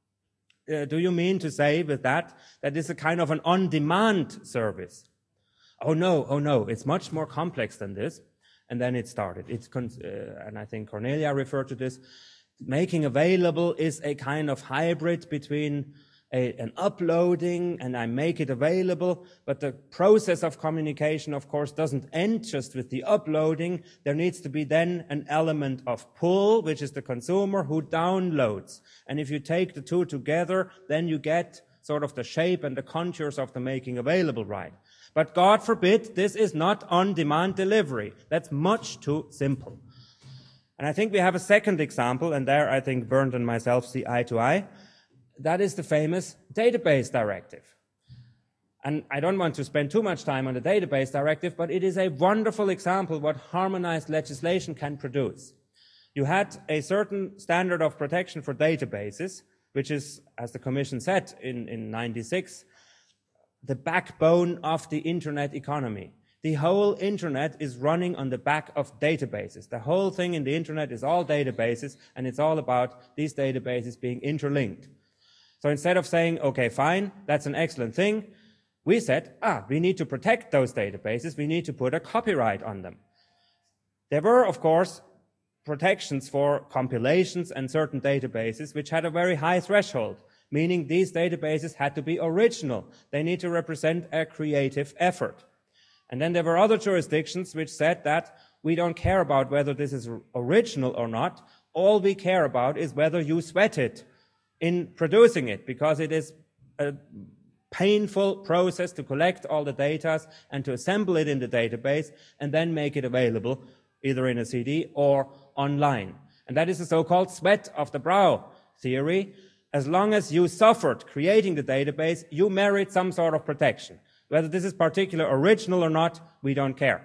Uh, do you mean to say with that that it's a kind of an on-demand service? Oh no, oh no, it's much more complex than this. And then it started. It's uh, and I think Cornelia referred to this. Making available is a kind of hybrid between a, an uploading and I make it available, but the process of communication, of course, doesn't end just with the uploading. There needs to be then an element of pull, which is the consumer who downloads. And if you take the two together, then you get sort of the shape and the contours of the making available right. But God forbid, this is not on-demand delivery. That's much too simple. And I think we have a second example, and there I think Bernd and myself see eye to eye. That is the famous database directive. And I don't want to spend too much time on the database directive, but it is a wonderful example what harmonized legislation can produce. You had a certain standard of protection for databases, which is, as the Commission said in, in ninety-six, the backbone of the internet economy. The whole internet is running on the back of databases. The whole thing in the internet is all databases, and it's all about these databases being interlinked. So instead of saying, okay, fine, that's an excellent thing, we said, ah, we need to protect those databases, we need to put a copyright on them. There were, of course, protections for compilations and certain databases which had a very high threshold, meaning these databases had to be original. They need to represent a creative effort. And then there were other jurisdictions which said that we don't care about whether this is original or not. All we care about is whether you sweat it in producing it, because it is a painful process to collect all the data and to assemble it in the database and then make it available either in a C D or online. And that is the so-called sweat of the brow theory. As long as you suffered creating the database, you merit some sort of protection. Whether this is particular original or not, we don't care.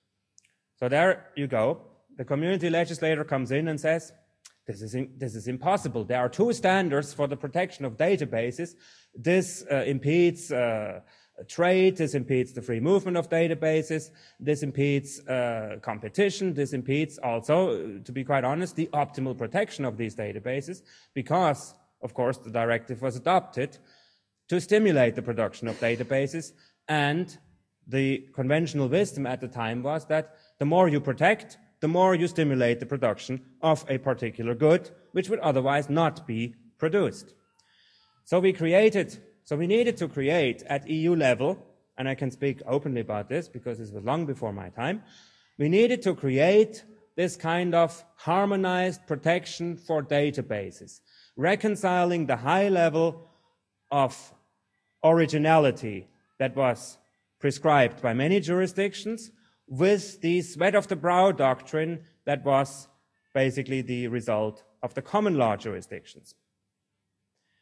So there you go. The community legislator comes in and says, this is, in, this is impossible. There are two standards for the protection of databases. This uh, impedes uh, trade, this impedes the free movement of databases, this impedes uh, competition, this impedes also, to be quite honest, the optimal protection of these databases, because, of course, the directive was adopted to stimulate the production of databases, and the conventional wisdom at the time was that the more you protect, the more you stimulate the production of a particular good, which would otherwise not be produced. So we created, so we needed to create at E U level, and I can speak openly about this because this was long before my time, we needed to create this kind of harmonized protection for databases, reconciling the high level of originality that was prescribed by many jurisdictions with the sweat of the brow doctrine that was basically the result of the common law jurisdictions.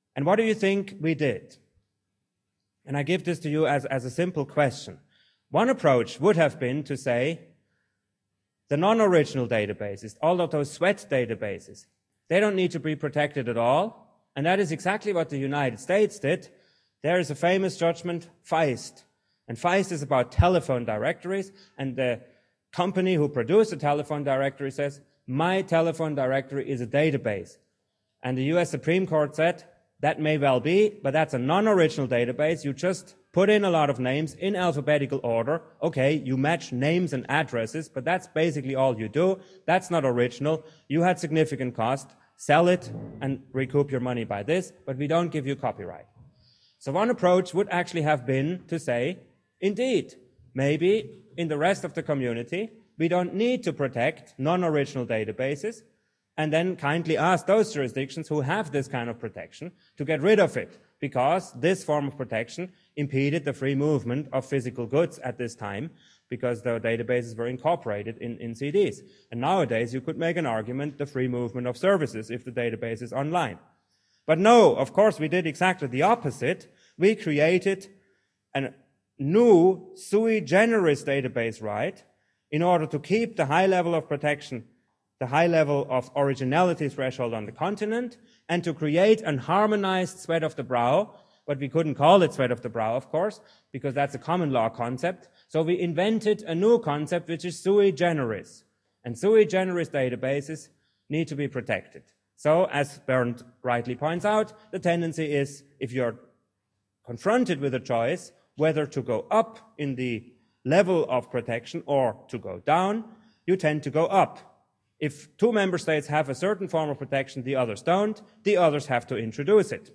And what do you think we did? And I give this to you as, as a simple question. One approach would have been to say the non-original databases, all of those sweat databases, they don't need to be protected at all. And that is exactly what the United States did. There is a famous judgment, Feist. And Feist is about telephone directories. And the company who produced the telephone directory says, my telephone directory is a database. And the U S Supreme Court said, that may well be, but that's a non-original database. You just put in a lot of names in alphabetical order. Okay, you match names and addresses, but that's basically all you do. That's not original. You had significant cost. Sell it and recoup your money by this, but we don't give you copyright. So one approach would actually have been to say, indeed, maybe in the rest of the community, we don't need to protect non-original databases, and then kindly ask those jurisdictions who have this kind of protection to get rid of it, because this form of protection impeded the free movement of physical goods at this time, because the databases were incorporated in, in C Ds. And nowadays, you could make an argument the free movement of services if the database is online. But no, of course, we did exactly the opposite. We created a new sui generis database right in order to keep the high level of protection, the high level of originality threshold on the continent, and to create an harmonized sweat of the brow. But we couldn't call it sweat of the brow, of course, because that's a common law concept. So we invented a new concept, which is sui generis. And sui generis databases need to be protected. So, as Bernd rightly points out, the tendency is, if you're confronted with a choice, whether to go up in the level of protection or to go down, you tend to go up. If two member states have a certain form of protection, the others don't, the others have to introduce it.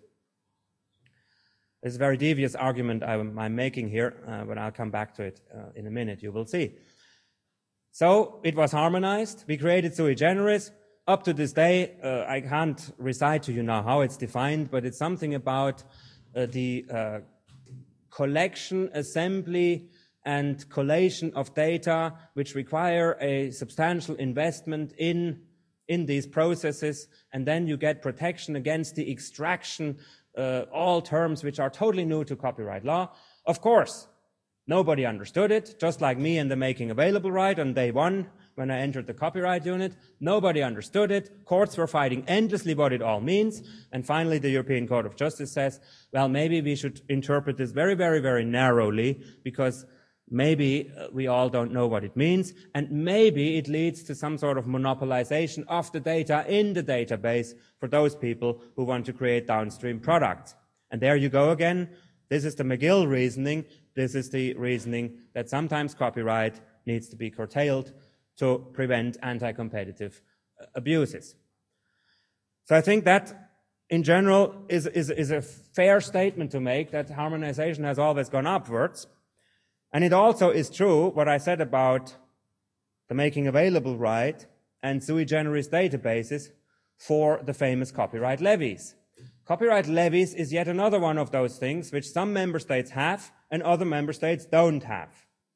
It's a very devious argument I'm, I'm making here, uh, but I'll come back to it uh, in a minute, you will see. So it was harmonized. We created sui generis. Up to this day, uh, I can't recite to you now how it's defined, but it's something about uh, the uh, collection, assembly, and collation of data which require a substantial investment in, in these processes, and then you get protection against the extraction, uh, all terms which are totally new to copyright law. Of course, nobody understood it, just like me and the making available right on day one when I entered the copyright unit. Nobody understood it. Courts were fighting endlessly what it all means. And finally, the European Court of Justice says, well, maybe we should interpret this very, very, very narrowly, because maybe we all don't know what it means, and maybe it leads to some sort of monopolization of the data in the database for those people who want to create downstream products. And there you go again. This is the McGill reasoning. This is the reasoning that sometimes copyright needs to be curtailed to prevent anti-competitive abuses. So I think that, in general, is, is, is a fair statement to make, that harmonization has always gone upwards. And it also is true what I said about the making available right and sui generis databases for the famous copyright levies. Copyright levies is yet another one of those things which some member states have and other member states don't have.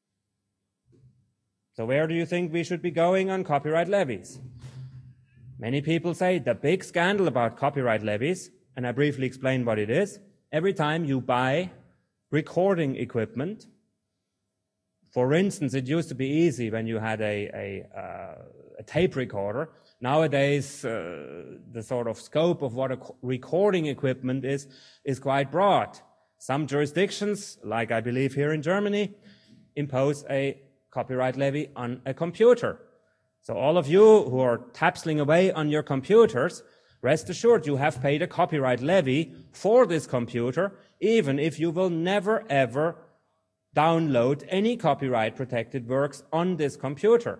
So where do you think we should be going on copyright levies? Many people say the big scandal about copyright levies, and I briefly explain what it is. Every time you buy recording equipment, for instance, it used to be easy when you had a, a, uh, a tape recorder. Nowadays, uh, the sort of scope of what a recording equipment is, is quite broad. Some jurisdictions, like I believe here in Germany, impose a copyright levy on a computer. So all of you who are tapsling away on your computers, rest assured you have paid a copyright levy for this computer, even if you will never ever download any copyright-protected works on this computer.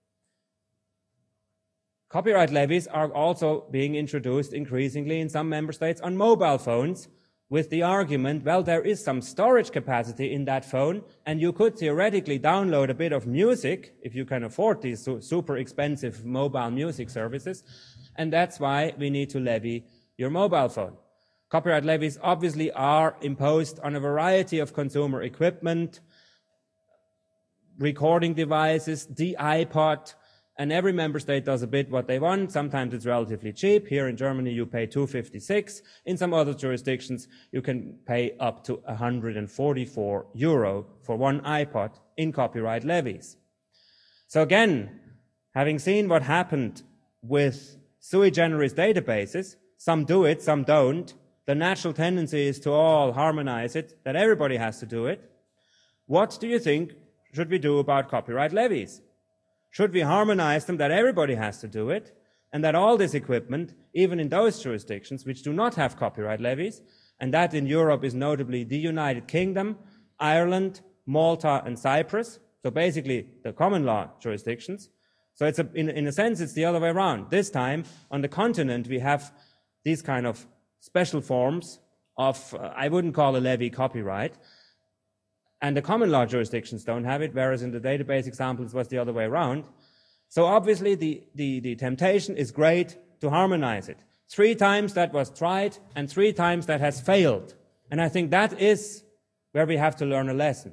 Copyright levies are also being introduced increasingly in some member states on mobile phones, with the argument, well, there is some storage capacity in that phone, and you could theoretically download a bit of music, if you can afford these su super expensive mobile music services, and that's why we need to levy your mobile phone. Copyright levies obviously are imposed on a variety of consumer equipment, recording devices, the iPod, and every member state does a bit what they want. Sometimes it's relatively cheap. Here in Germany, you pay two fifty-six. In some other jurisdictions, you can pay up to one hundred forty-four euro for one iPod in copyright levies. So again, having seen what happened with sui generis databases, some do it, some don't. The natural tendency is to all harmonize it, that everybody has to do it. What do you think should we do about copyright levies? Should we harmonize them that everybody has to do it, and that all this equipment, even in those jurisdictions which do not have copyright levies, and that in Europe is notably the United Kingdom, Ireland, Malta, and Cyprus, so basically the common law jurisdictions. So it's a, in, in a sense, it's the other way around. This time, on the continent, we have these kind of special forms of, uh, I wouldn't call a levy copyright, and the common law jurisdictions don't have it, whereas in the database examples it was the other way around. So obviously the, the, the temptation is great to harmonize it. Three times that was tried, and three times that has failed. And I think that is where we have to learn a lesson.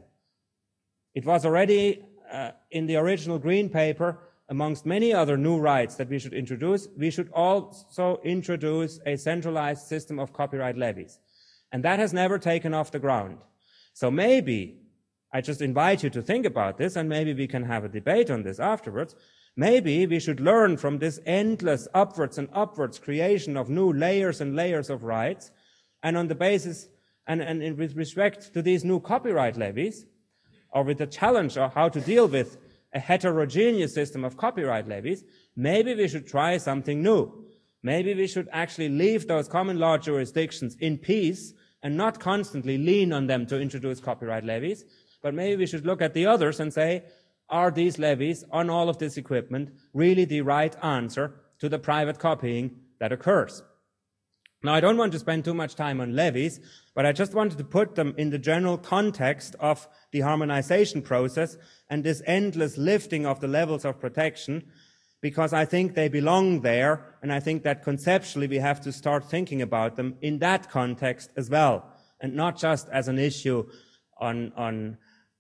It was already uh, in the original Green Paper, amongst many other new rights that we should introduce, we should also introduce a centralized system of copyright levies. And that has never taken off the ground. So maybe, I just invite you to think about this, and maybe we can have a debate on this afterwards. Maybe we should learn from this endless upwards and upwards creation of new layers and layers of rights, and on the basis, and, and with respect to these new copyright levies, or with the challenge of how to deal with a heterogeneous system of copyright levies, maybe we should try something new. Maybe we should actually leave those common law jurisdictions in peace and not constantly lean on them to introduce copyright levies, but maybe we should look at the others and say, are these levies on all of this equipment really the right answer to the private copying that occurs? Now, I don't want to spend too much time on levies, but I just wanted to put them in the general context of the harmonization process and this endless lifting of the levels of protection, because I think they belong there, and I think that conceptually we have to start thinking about them in that context as well, and not just as an issue on, on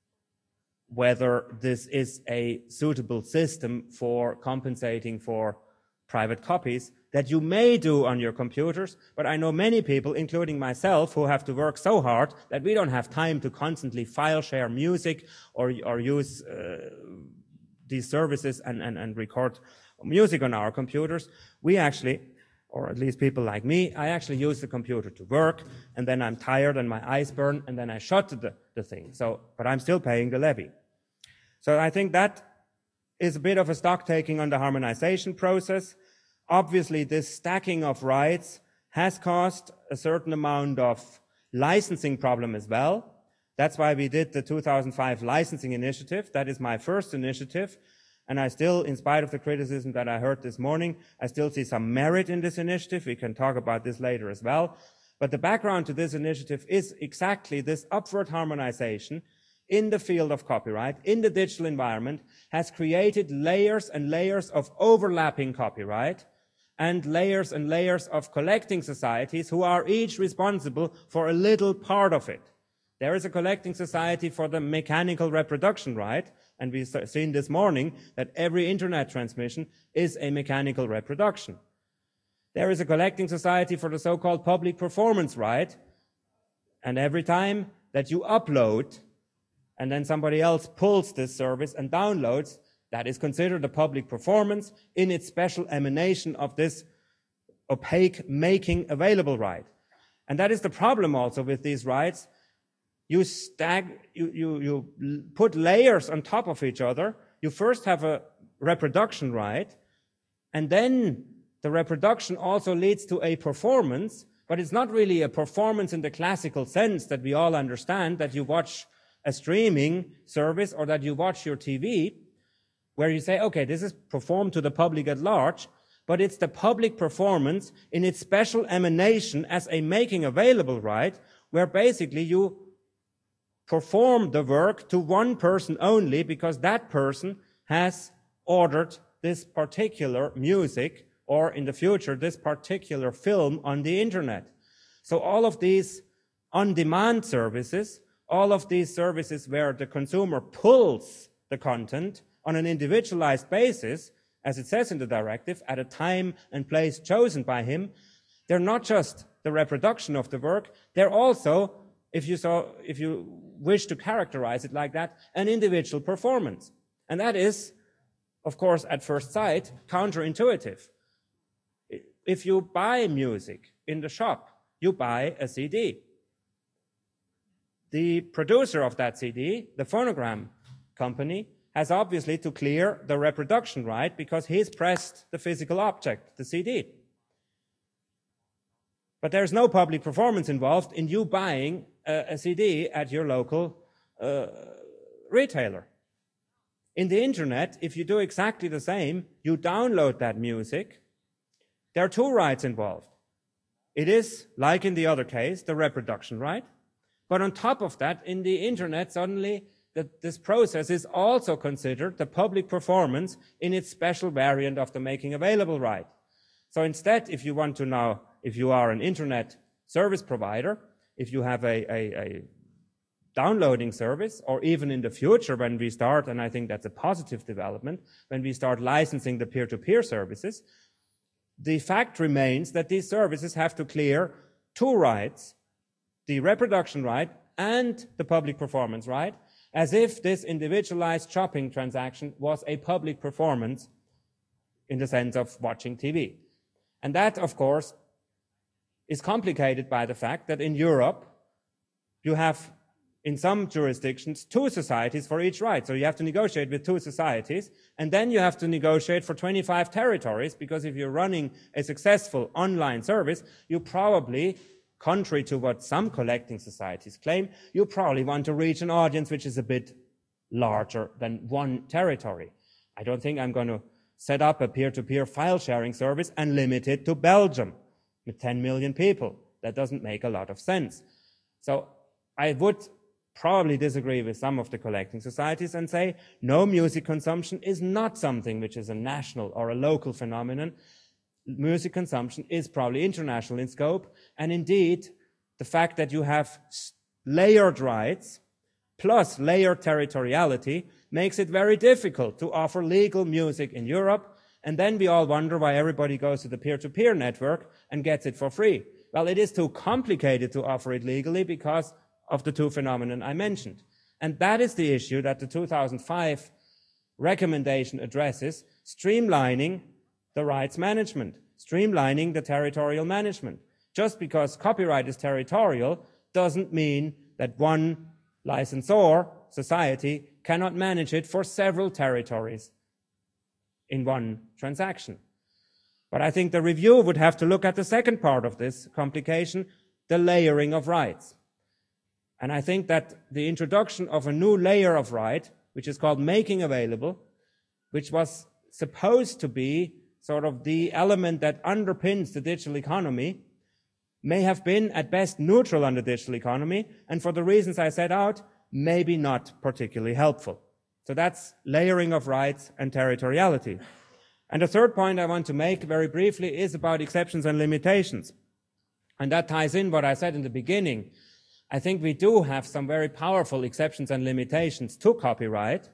whether this is a suitable system for compensating for private copies that you may do on your computers, but I know many people, including myself, who have to work so hard that we don't have time to constantly file share music or, or use uh, these services and, and, and record music on our computers. We actually, or at least people like me, I actually use the computer to work, and then I'm tired and my eyes burn, and then I shut the, the thing. So, but I'm still paying the levy. So I think that is a bit of a stock taking on the harmonization process. Obviously, this stacking of rights has caused a certain amount of licensing problem as well. That's why we did the two thousand five licensing initiative. That is my first initiative. And I still, in spite of the criticism that I heard this morning, I still see some merit in this initiative. We can talk about this later as well. But the background to this initiative is exactly this upward harmonization in the field of copyright, in the digital environment, has created layers and layers of overlapping copyright and layers and layers of collecting societies who are each responsible for a little part of it. There is a collecting society for the mechanical reproduction right, and we've seen this morning that every internet transmission is a mechanical reproduction. There is a collecting society for the so-called public performance right, and every time that you upload and then somebody else pulls this service and downloads, that is considered a public performance in its special emanation of this opaque making available right. And that is the problem also with these rights. You stag, you, you, you put layers on top of each other. You first have a reproduction right, and then the reproduction also leads to a performance, but it's not really a performance in the classical sense that we all understand, that you watch a streaming service or that you watch your T V, where you say, okay, this is performed to the public at large, but it's the public performance in its special emanation as a making available right, where basically you perform the work to one person only because that person has ordered this particular music or in the future this particular film on the internet. So all of these on-demand services, all of these services where the consumer pulls the content on an individualized basis, as it says in the directive, at a time and place chosen by him, they're not just the reproduction of the work, they're also, if you, saw, if you wish to characterize it like that, an individual performance. And that is, of course, at first sight, counterintuitive. If you buy music in the shop, you buy a C D. The producer of that C D, the phonogram company, has obviously to clear the reproduction right because he's pressed the physical object, the C D. But there's no public performance involved in you buying a, a C D at your local uh, retailer. In the internet, if you do exactly the same, you download that music, there are two rights involved. It is, like in the other case, the reproduction right. But on top of that, in the internet, suddenly that this process is also considered the public performance in its special variant of the making available right. So instead, if you want to now, if you are an internet service provider, if you have a, a, a downloading service, or even in the future when we start, and I think that's a positive development, when we start licensing the peer-to-peer services, the fact remains that these services have to clear two rights, the reproduction right and the public performance right, as if this individualized shopping transaction was a public performance in the sense of watching T V. And that, of course, is complicated by the fact that in Europe, you have, in some jurisdictions, two societies for each right. So you have to negotiate with two societies, and then you have to negotiate for twenty-five territories, because if you're running a successful online service, you probably, contrary to what some collecting societies claim, you probably want to reach an audience which is a bit larger than one territory. I don't think I'm going to set up a peer-to-peer file sharing service and limit it to Belgium with ten million people. That doesn't make a lot of sense. So I would probably disagree with some of the collecting societies and say, no, music consumption is not something which is a national or a local phenomenon. Music consumption is probably international in scope, and indeed, the fact that you have layered rights plus layered territoriality makes it very difficult to offer legal music in Europe, and then we all wonder why everybody goes to the peer-to-peer network and gets it for free. Well, it is too complicated to offer it legally because of the two phenomena I mentioned. And that is the issue that the two thousand five recommendation addresses, streamlining the rights management, streamlining the territorial management. Just because copyright is territorial doesn't mean that one licensor, society, cannot manage it for several territories in one transaction. But I think the review would have to look at the second part of this complication, the layering of rights. And I think that the introduction of a new layer of right, which is called making available, which was supposed to be sort of the element that underpins the digital economy, may have been at best neutral on the digital economy, and for the reasons I set out, maybe not particularly helpful. So that's layering of rights and territoriality. And the third point I want to make very briefly is about exceptions and limitations. And that ties in what I said in the beginning. I think we do have some very powerful exceptions and limitations to copyright,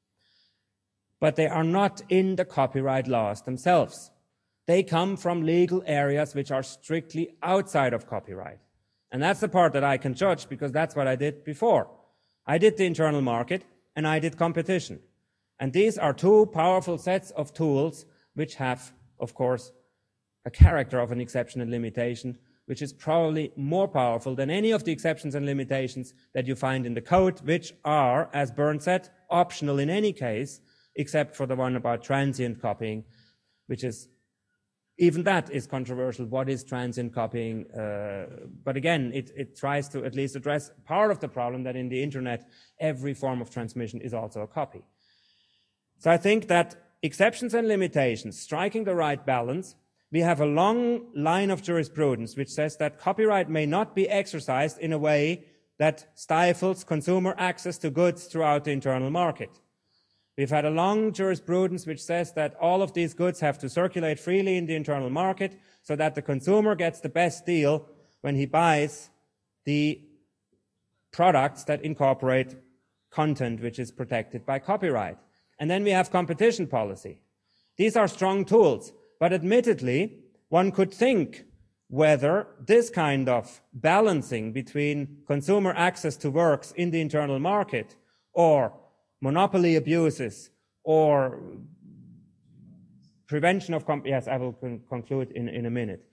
but they are not in the copyright laws themselves. They come from legal areas which are strictly outside of copyright. And that's the part that I can judge, because that's what I did before. I did the internal market and I did competition. And these are two powerful sets of tools which have, of course, a character of an exception and limitation, which is probably more powerful than any of the exceptions and limitations that you find in the code, which are, as Bernd said, optional in any case, except for the one about transient copying, which is, even that is controversial. What is transient copying? Uh, but again, it, it tries to at least address part of the problem that in the internet, every form of transmission is also a copy. So I think that exceptions and limitations, striking the right balance, we have a long line of jurisprudence which says that copyright may not be exercised in a way that stifles consumer access to goods throughout the internal market. We've had a long jurisprudence which says that all of these goods have to circulate freely in the internal market so that the consumer gets the best deal when he buys the products that incorporate content which is protected by copyright. And then we have competition policy. These are strong tools, but admittedly, one could think whether this kind of balancing between consumer access to works in the internal market or monopoly abuses or prevention of, comp yes, I will con conclude in, in a minute.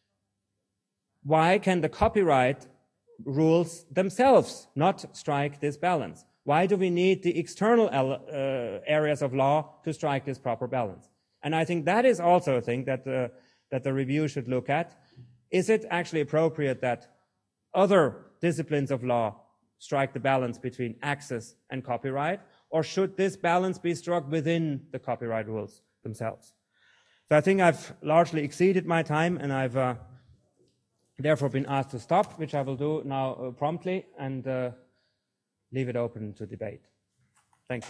Why can the copyright rules themselves not strike this balance? Why do we need the external uh, areas of law to strike this proper balance? And I think that is also a thing that, uh, that the review should look at. Is it actually appropriate that other disciplines of law strike the balance between access and copyright? Or should this balance be struck within the copyright rules themselves? So I think I've largely exceeded my time, and I've uh, therefore been asked to stop, which I will do now uh, promptly, and uh, leave it open to debate. Thank you.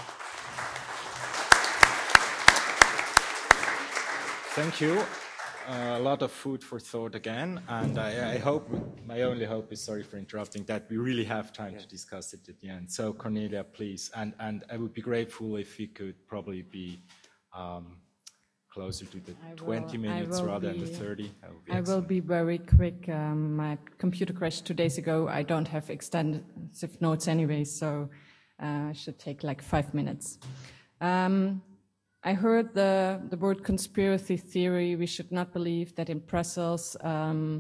Thank you. Uh, a lot of food for thought again, and I, I hope, my only hope is, sorry for interrupting, that we really have time yeah. to discuss it at the end. So Cornelia, please, and, and I would be grateful if we could probably be um, closer to the will, twenty minutes rather be, than the thirty. I will be very quick. Um, my computer crashed two days ago. I don't have extensive notes anyway, so uh, I should take like five minutes. Um, I heard the, the word conspiracy theory. We should not believe that in Brussels um,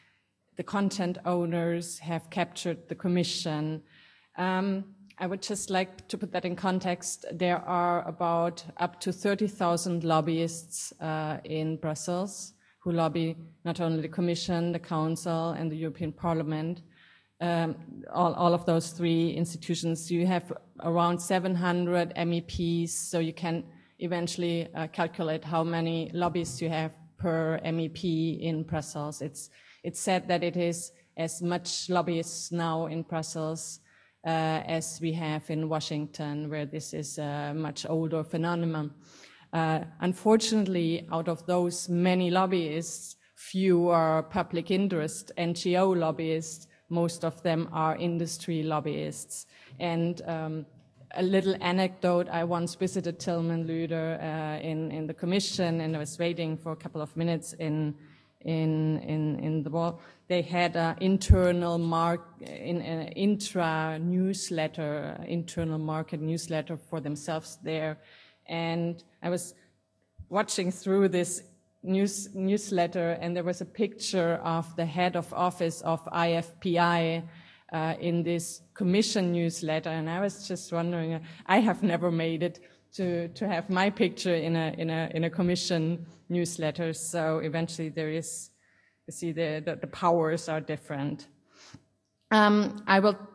the content owners have captured the Commission. Um, I would just like to put that in context. There are about up to thirty thousand lobbyists uh, in Brussels who lobby not only the Commission, the Council, and the European Parliament. Um, all, all of those three institutions. You have around seven hundred M E Ps, so you can eventually uh, calculate how many lobbyists you have per M E P in Brussels. It's, it's said that it is as much lobbyists now in Brussels uh, as we have in Washington, where this is a much older phenomenon. Uh, unfortunately, out of those many lobbyists, few are public interest N G O lobbyists. Most of them are industry lobbyists. And um, a little anecdote, I once visited Tilman Luder uh, in, in the Commission, and I was waiting for a couple of minutes in, in, in, in the wall. They had an internal mark, in an intra newsletter, internal market newsletter for themselves there. And I was watching through this news, newsletter, and there was a picture of the head of office of I F P I Uh, in this Commission newsletter, and I was just wondering, uh, I have never made it to to have my picture in a in a in a Commission newsletter. So eventually, there is, you see, the the, the powers are different. Um, I will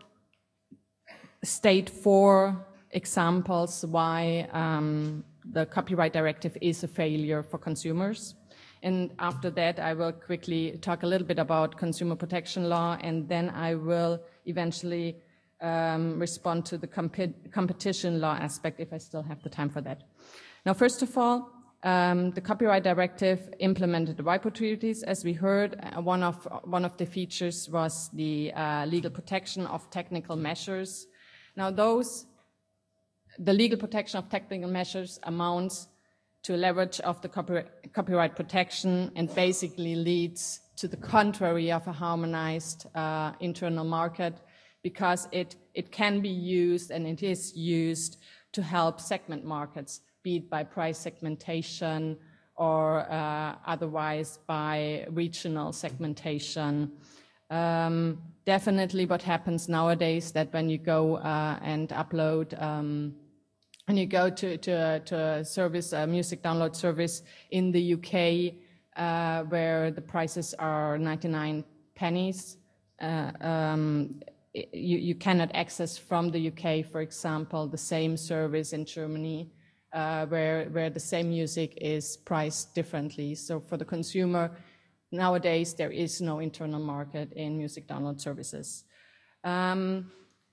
state four examples why um, the Copyright Directive is a failure for consumers. And after that, I will quickly talk a little bit about consumer protection law, and then I will eventually um, respond to the comp competition law aspect, if I still have the time for that. Now, first of all, um, the Copyright Directive implemented the WIPO treaties. As we heard, uh, one of one of the features was the uh, legal protection of technical measures. Now, those the legal protection of technical measures amounts to leverage of the copyright, copyright protection, and basically leads to the contrary of a harmonized uh, internal market, because it, it can be used, and it is used, to help segment markets, be it by price segmentation or uh, otherwise by regional segmentation. Um, definitely what happens nowadays, that when you go uh, and upload um, When you go to, to, to a service, a music download service in the U K, uh, where the prices are ninety-nine pennies, uh, um, you, you cannot access from the U K, for example, the same service in Germany, uh, where, where the same music is priced differently. So for the consumer, nowadays there is no internal market in music download services. Um,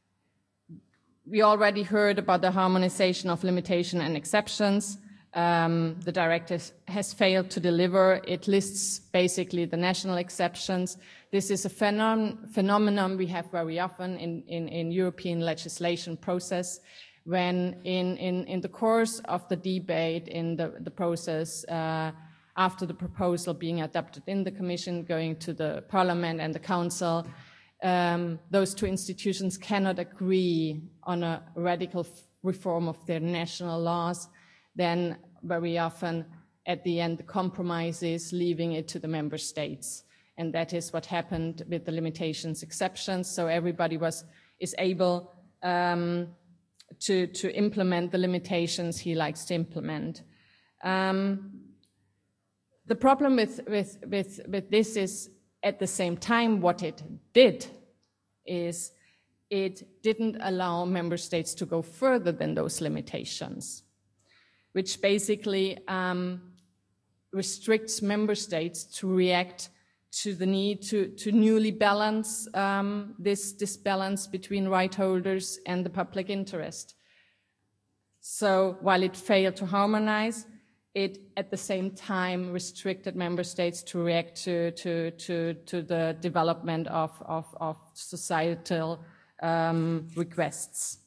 We already heard about the harmonization of limitation and exceptions. Um, the directive has failed to deliver. It lists basically the national exceptions. This is a phenom phenomenon we have very often in, in, in European legislation process, when in, in, in the course of the debate, in the, the process, uh, after the proposal being adopted in the Commission, going to the Parliament and the Council, um, those two institutions cannot agree on a radical reform of their national laws, then very often at the end the compromise is leaving it to the member states. And that is what happened with the limitations exceptions. So everybody was is able um, to, to implement the limitations he likes to implement. Um, the problem with, with, with, with this is, at the same time, what it did is it didn't allow member states to go further than those limitations, which basically um, restricts member states to react to the need to, to newly balance um, this, this balance between right holders and the public interest. So while it failed to harmonize, it at the same time restricted member states to react to, to, to, to the development of, of, of societal um, requests.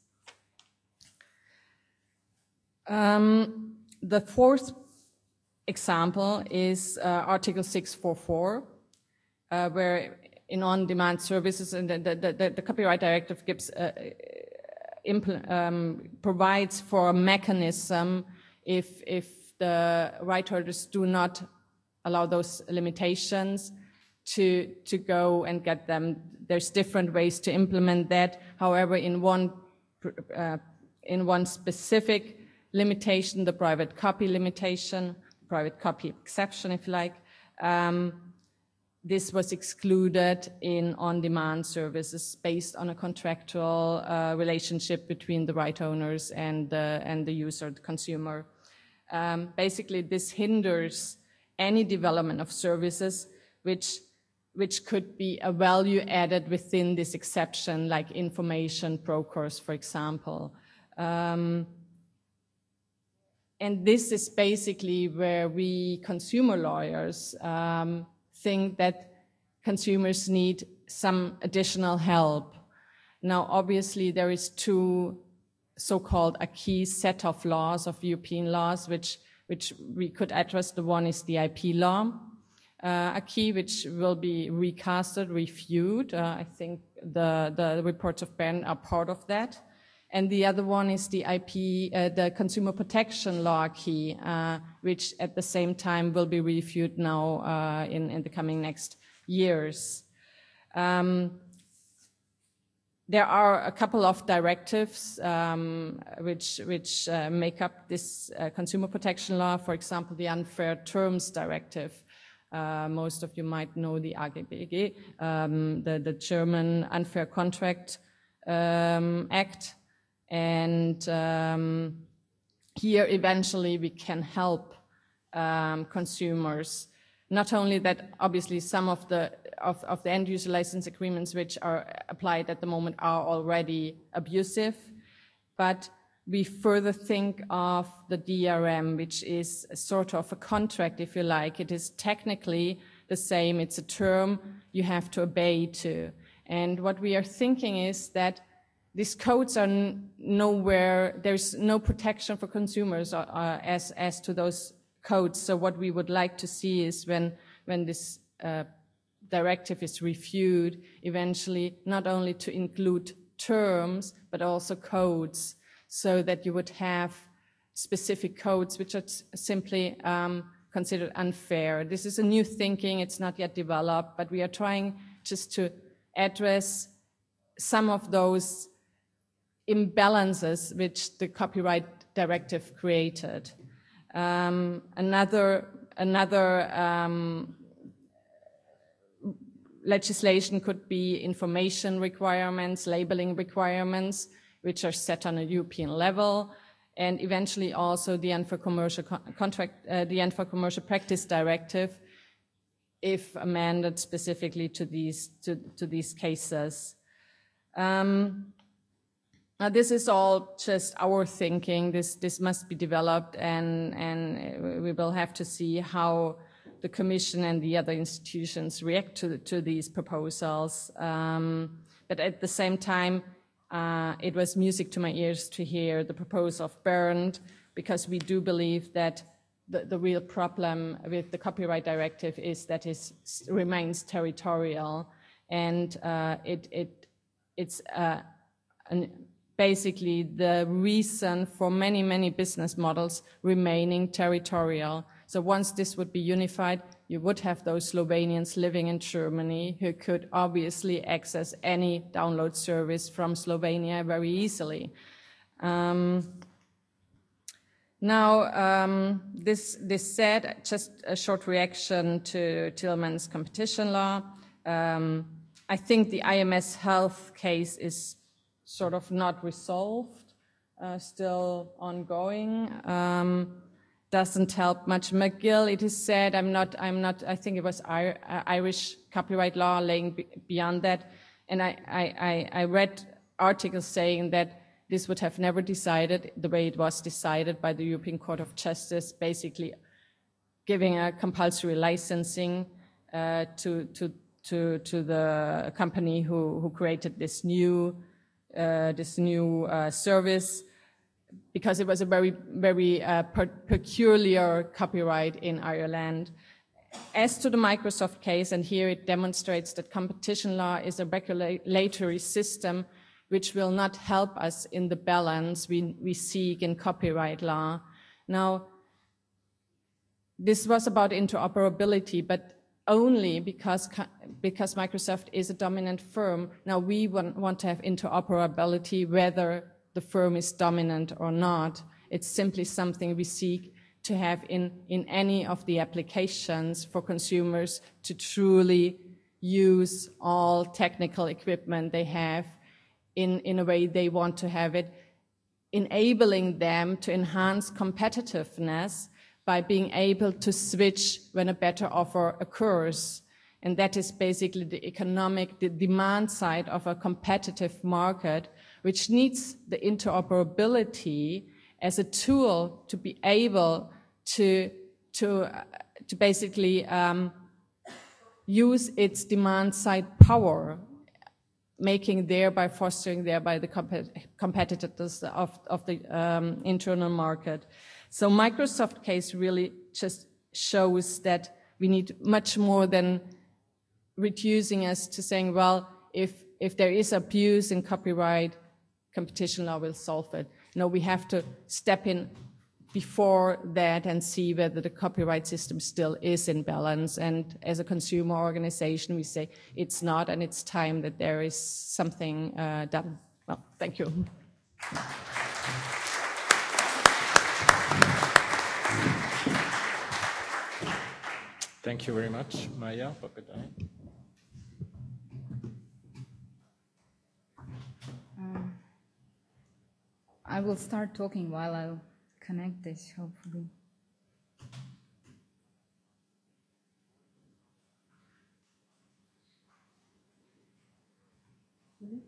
Um, the fourth example is uh, Article six forty-four. Uh, where in on-demand services, and the, the, the, the Copyright Directive gives, uh, um, provides for a mechanism if, if the right holders do not allow those limitations to, to go and get them. There's different ways to implement that. However, in one, uh, in one specific limitation, the private copy limitation, private copy exception, if you like, um, this was excluded in on-demand services based on a contractual uh, relationship between the right owners and the, and the user, the consumer. Um, basically, this hinders any development of services which, which could be a value added within this exception, like information brokers, for example. Um, and this is basically where we consumer lawyers um, think that consumers need some additional help. Now, obviously, there is two so-called acquis set of laws, of European laws, which, which we could address. The one is the I P law, uh, acquis, which will be recasted, reviewed. Uh, I think the, the reports of Bern are part of that. And the other one is the I P, uh, the Consumer Protection Law acquis, uh, which at the same time will be reviewed now uh, in, in the coming next years. Um, there are a couple of directives um, which, which uh, make up this uh, consumer protection law. For example, the Unfair Terms Directive. Uh, most of you might know the A G B G, um, the, the German Unfair Contract um, Act. And um, here, eventually, we can help um, consumers. Not only that, obviously, some of the of, of the end-user license agreements which are applied at the moment are already abusive, but we further think of the D R M, which is a sort of a contract, if you like. It is technically the same. It's a term you have to obey to. And what we are thinking is that these codes are n nowhere, there's no protection for consumers uh, uh, as, as to those codes. So what we would like to see is when, when this uh, directive is reviewed, eventually not only to include terms, but also codes, so that you would have specific codes which are simply um, considered unfair. This is a new thinking, it's not yet developed, but we are trying just to address some of those imbalances which the copyright directive created. Um, another another um, legislation could be information requirements, labeling requirements, which are set on a European level, and eventually also the Unfair Commercial Contract, uh, the Unfair Commercial Practice Directive, if amended specifically to these to, to these cases. Um, Now, this is all just our thinking. This this must be developed, and and we will have to see how the Commission and the other institutions react to to these proposals. Um, but at the same time, uh, it was music to my ears to hear the proposal of Bernd, because we do believe that the, the real problem with the copyright directive is that it remains territorial, and uh, it, it, it's uh, an, basically the reason for many, many business models remaining territorial. So once this would be unified, you would have those Slovenians living in Germany who could obviously access any download service from Slovenia very easily. Um, now, um, this, this said, just a short reaction to Tillman's competition law. Um, I think the I M S Health case is sort of not resolved, uh, still ongoing. Um, doesn't help much. McGill, it is said, I'm not, I'm not, I think it was Ir uh, Irish copyright law laying b beyond that. And I, I, I read articles saying that this would have never decided the way it was decided by the European Court of Justice, basically giving a compulsory licensing uh, to, to, to, to the company who, who created this new, uh, this new uh, service, because it was a very, very uh, per peculiar copyright in Ireland. As to the Microsoft case, and here it demonstrates that competition law is a regulatory system which will not help us in the balance we, we seek in copyright law. Now, this was about interoperability, but only because, because Microsoft is a dominant firm. Now, we want, want to have interoperability whether the firm is dominant or not. It's simply something we seek to have in, in any of the applications for consumers to truly use all technical equipment they have in, in a way they want to have it, enabling them to enhance competitiveness by being able to switch when a better offer occurs. And that is basically the economic, the demand side of a competitive market, which needs the interoperability as a tool to be able to, to, uh, to basically um, use its demand side power, making thereby, fostering thereby the compet competitiveness of, of the um, internal market. So Microsoft case really just shows that we need much more than reducing us to saying, well, if, if there is abuse in copyright, competition law will solve it. No, we have to step in before that and see whether the copyright system still is in balance. And as a consumer organization, we say it's not, and it's time that there is something uh, done. Well, thank you. Thank you very much, Maya Papadai. Um, I will start talking while I'll connect this, hopefully. Mm-hmm.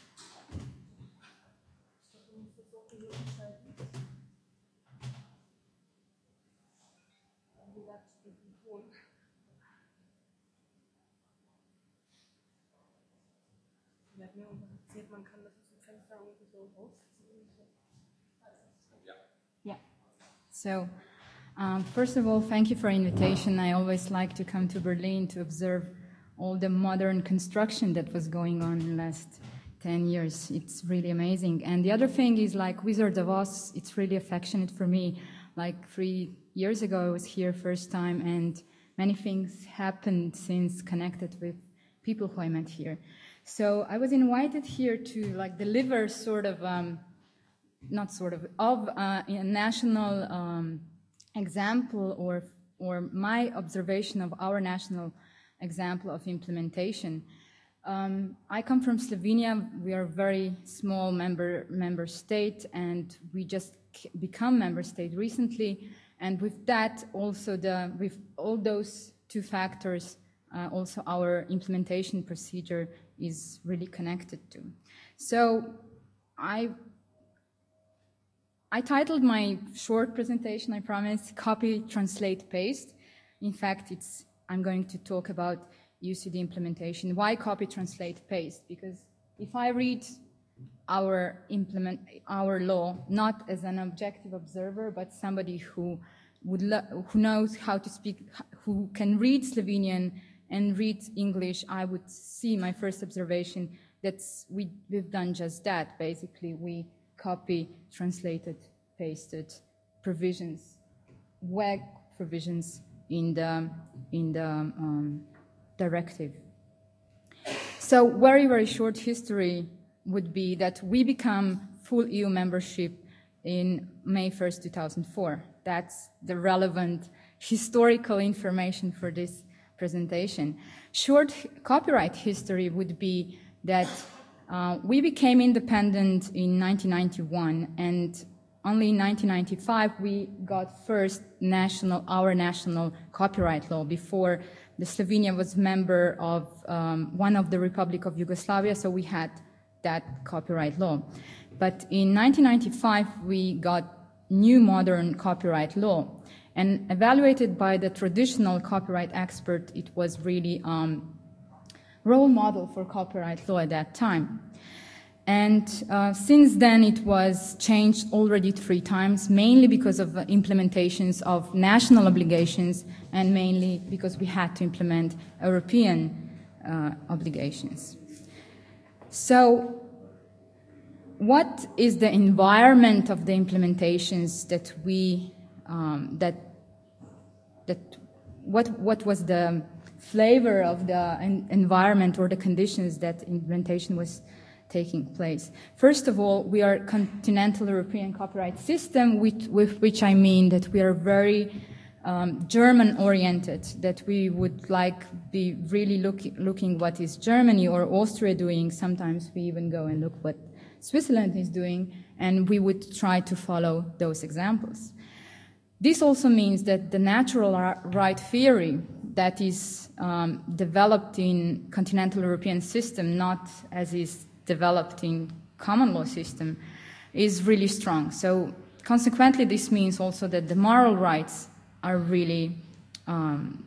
Yeah. So, um, first of all, thank you for the invitation. I always like to come to Berlin to observe all the modern construction that was going on in the last ten years. It's really amazing. And the other thing is, like Wizard of Oz, it's really affectionate for me. Like three years ago, I was here first time, and many things happened since connected with people who I met here. So I was invited here to like deliver sort of, um, not sort of, of uh, a national um, example or, or my observation of our national example of implementation. Um, I come from Slovenia. We are a very small member, member state, and we just become member state recently. And with that, also the, with all those two factors, uh, also our implementation procedure is really connected to. So I, I titled my short presentation, I promise, Copy, Translate, Paste. In fact, it's, I'm going to talk about U C D implementation. Why copy, translate, paste? Because if I read our implement our law not as an objective observer, but somebody who would who knows how to speak, who can read Slovenian and read English, I would see my first observation that we we've done just that. Basically, we copy, translated, pasted provisions, W E G provisions in the in the um, directive. So, very very short history would be that we become full E U membership in May first, two thousand four. That's the relevant historical information for this presentation. Short copyright history would be that uh, we became independent in nineteen ninety-one, and only in nineteen ninety-five we got first national, our national copyright law. Before, the Slovenia was member of um, one of the Republic of Yugoslavia, so we had that copyright law. But in nineteen ninety-five, we got new modern copyright law. And evaluated by the traditional copyright expert, it was really a um, role model for copyright law at that time. And uh, since then, it was changed already three times, mainly because of uh, implementations of national obligations, and mainly because we had to implement European uh, obligations. So, what is the environment of the implementations that we, um, that, that, what, what was the flavor of the environment or the conditions that implementation was taking place? First of all, we are a continental European copyright system, with, with which I mean that we are very um, German-oriented, that we would like be really look, looking what is Germany or Austria doing. Sometimes we even go and look what Switzerland is doing, and we would try to follow those examples. This also means that the natural right theory that is um, developed in continental European system, not as is developed in common law system, is really strong. So consequently, this means also that the moral rights are really um,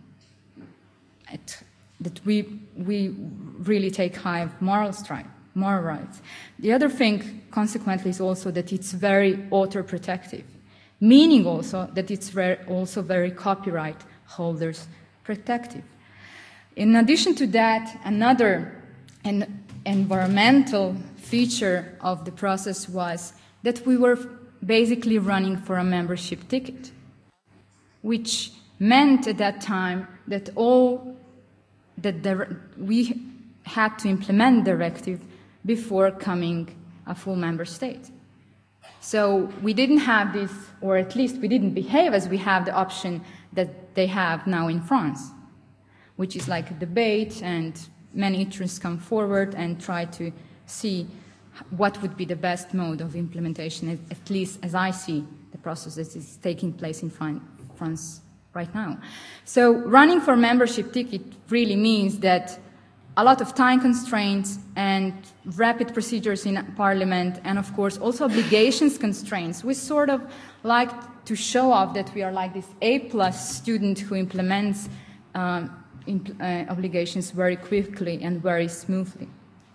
at, that we we really take high moral stride, moral rights. The other thing, consequently, is also that it's very author protective, meaning also that it's very, also very copyright holders protective. In addition to that, another an environmental feature of the process was that we were basically running for a membership ticket, which meant at that time that all that the, we had to implement directive before becoming a full member state. So we didn't have this, or at least we didn't behave as we have the option that they have now in France, which is like a debate, and many interests come forward and try to see what would be the best mode of implementation, at least as I see the process that is taking place in France right now. So running for membership ticket really means that a lot of time constraints and rapid procedures in Parliament, and of course also obligations constraints. We sort of like to show off that we are like this A-plus student who implements um, impl uh, obligations very quickly and very smoothly.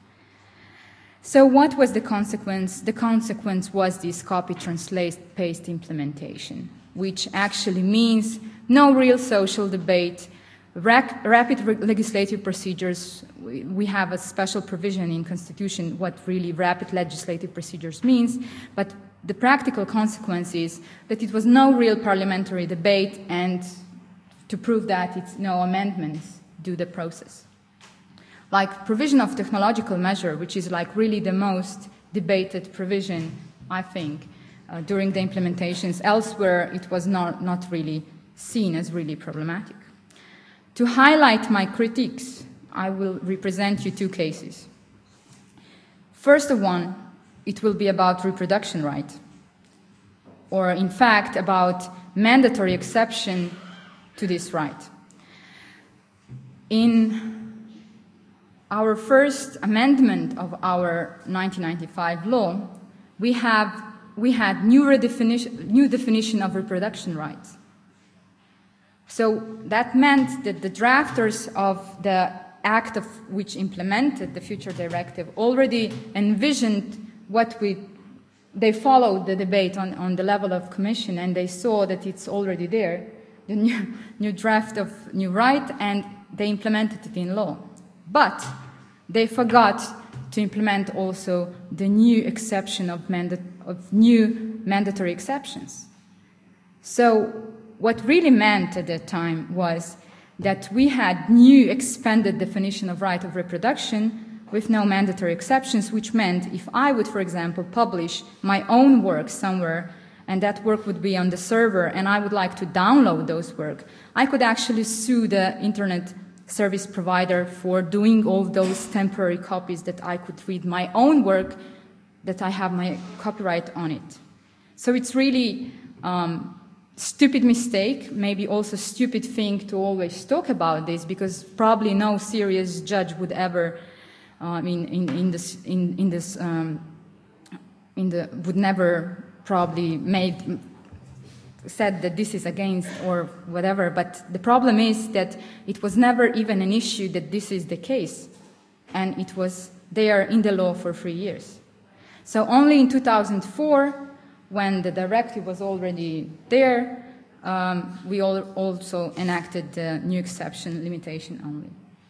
So what was the consequence? The consequence was this copy, translate, paste implementation, which actually means no real social debate, Rap rapid legislative procedures. We, we have a special provision in Constitution what really rapid legislative procedures means, but the practical consequence is that it was no real parliamentary debate, and to prove that, it's no amendments do the process. Like provision of technological measure, which is like really the most debated provision, I think, uh, during the implementations. Elsewhere, it was not, not really seen as really problematic. To highlight my critiques, I will represent you two cases. First of one, it will be about reproduction right, or in fact about mandatory exception to this right. In our first amendment of our nineteen ninety-five law, we, have, we had new, redefinition, new definition of reproduction rights. So that meant that the drafters of the act of which implemented the future directive already envisioned what we, they followed the debate on, on the level of commission, and they saw that it's already there, the new, new draft of new right, and they implemented it in law. But they forgot to implement also the new exception of, manda- of new mandatory exceptions. So what really meant at that time was that we had new expanded definition of right of reproduction with no mandatory exceptions, which meant if I would, for example, publish my own work somewhere, and that work would be on the server, and I would like to download those work, I could actually sue the internet service provider for doing all those temporary copies that I could read my own work, that I have my copyright on it. So it's really um, stupid mistake, maybe also stupid thing to always talk about this, because probably no serious judge would ever, uh, I mean, in, in this, in, in this, um, in the, would never probably made, said that this is against or whatever, but the problem is that it was never even an issue that this is the case, and it was there in the law for three years. So only in two thousand four, when the directive was already there, um, we all also enacted the new exception limitation only.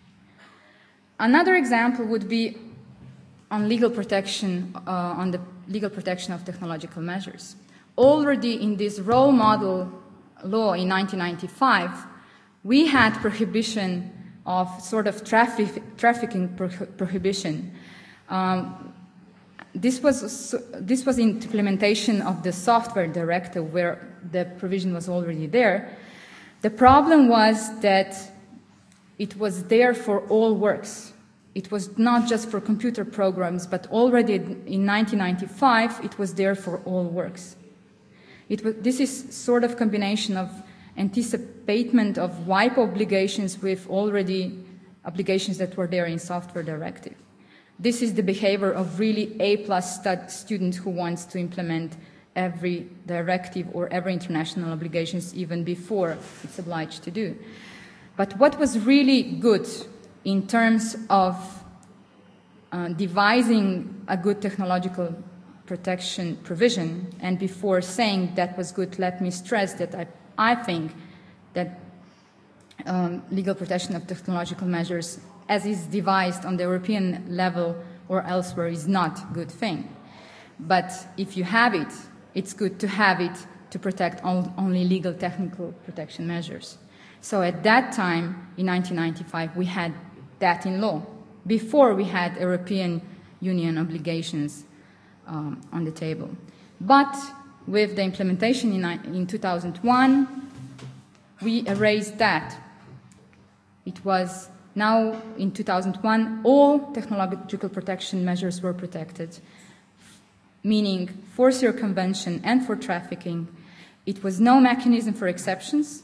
Another example would be on legal protection, uh, on the legal protection of technological measures. Already in this role model law in nineteen ninety-five, we had prohibition of sort of traffic, trafficking pro prohibition. Um, this was this was in implementation of the software directive, where the provision was already there. The problem was that it was there for all works. It was not just for computer programs, but already in nineteen ninety-five, it was there for all works. It was, this is sort of combination of anticipation of wipe obligations with already obligations that were there in software directive. This is the behavior of really A-plus student who wants to implement every directive or every international obligations even before it's obliged to do. But what was really good in terms of uh, devising a good technological protection provision, and before saying that was good, let me stress that I, I think that um, legal protection of technological measures as is devised on the European level or elsewhere is not a good thing. But if you have it, it's good to have it to protect only legal technical protection measures. So at that time, in nineteen ninety-five, we had that in law, before we had European Union obligations um, on the table. But with the implementation in, in two thousand one, we erased that. It was now, in two thousand one, all technological protection measures were protected, meaning for circumvention and for trafficking. It was no mechanism for exceptions,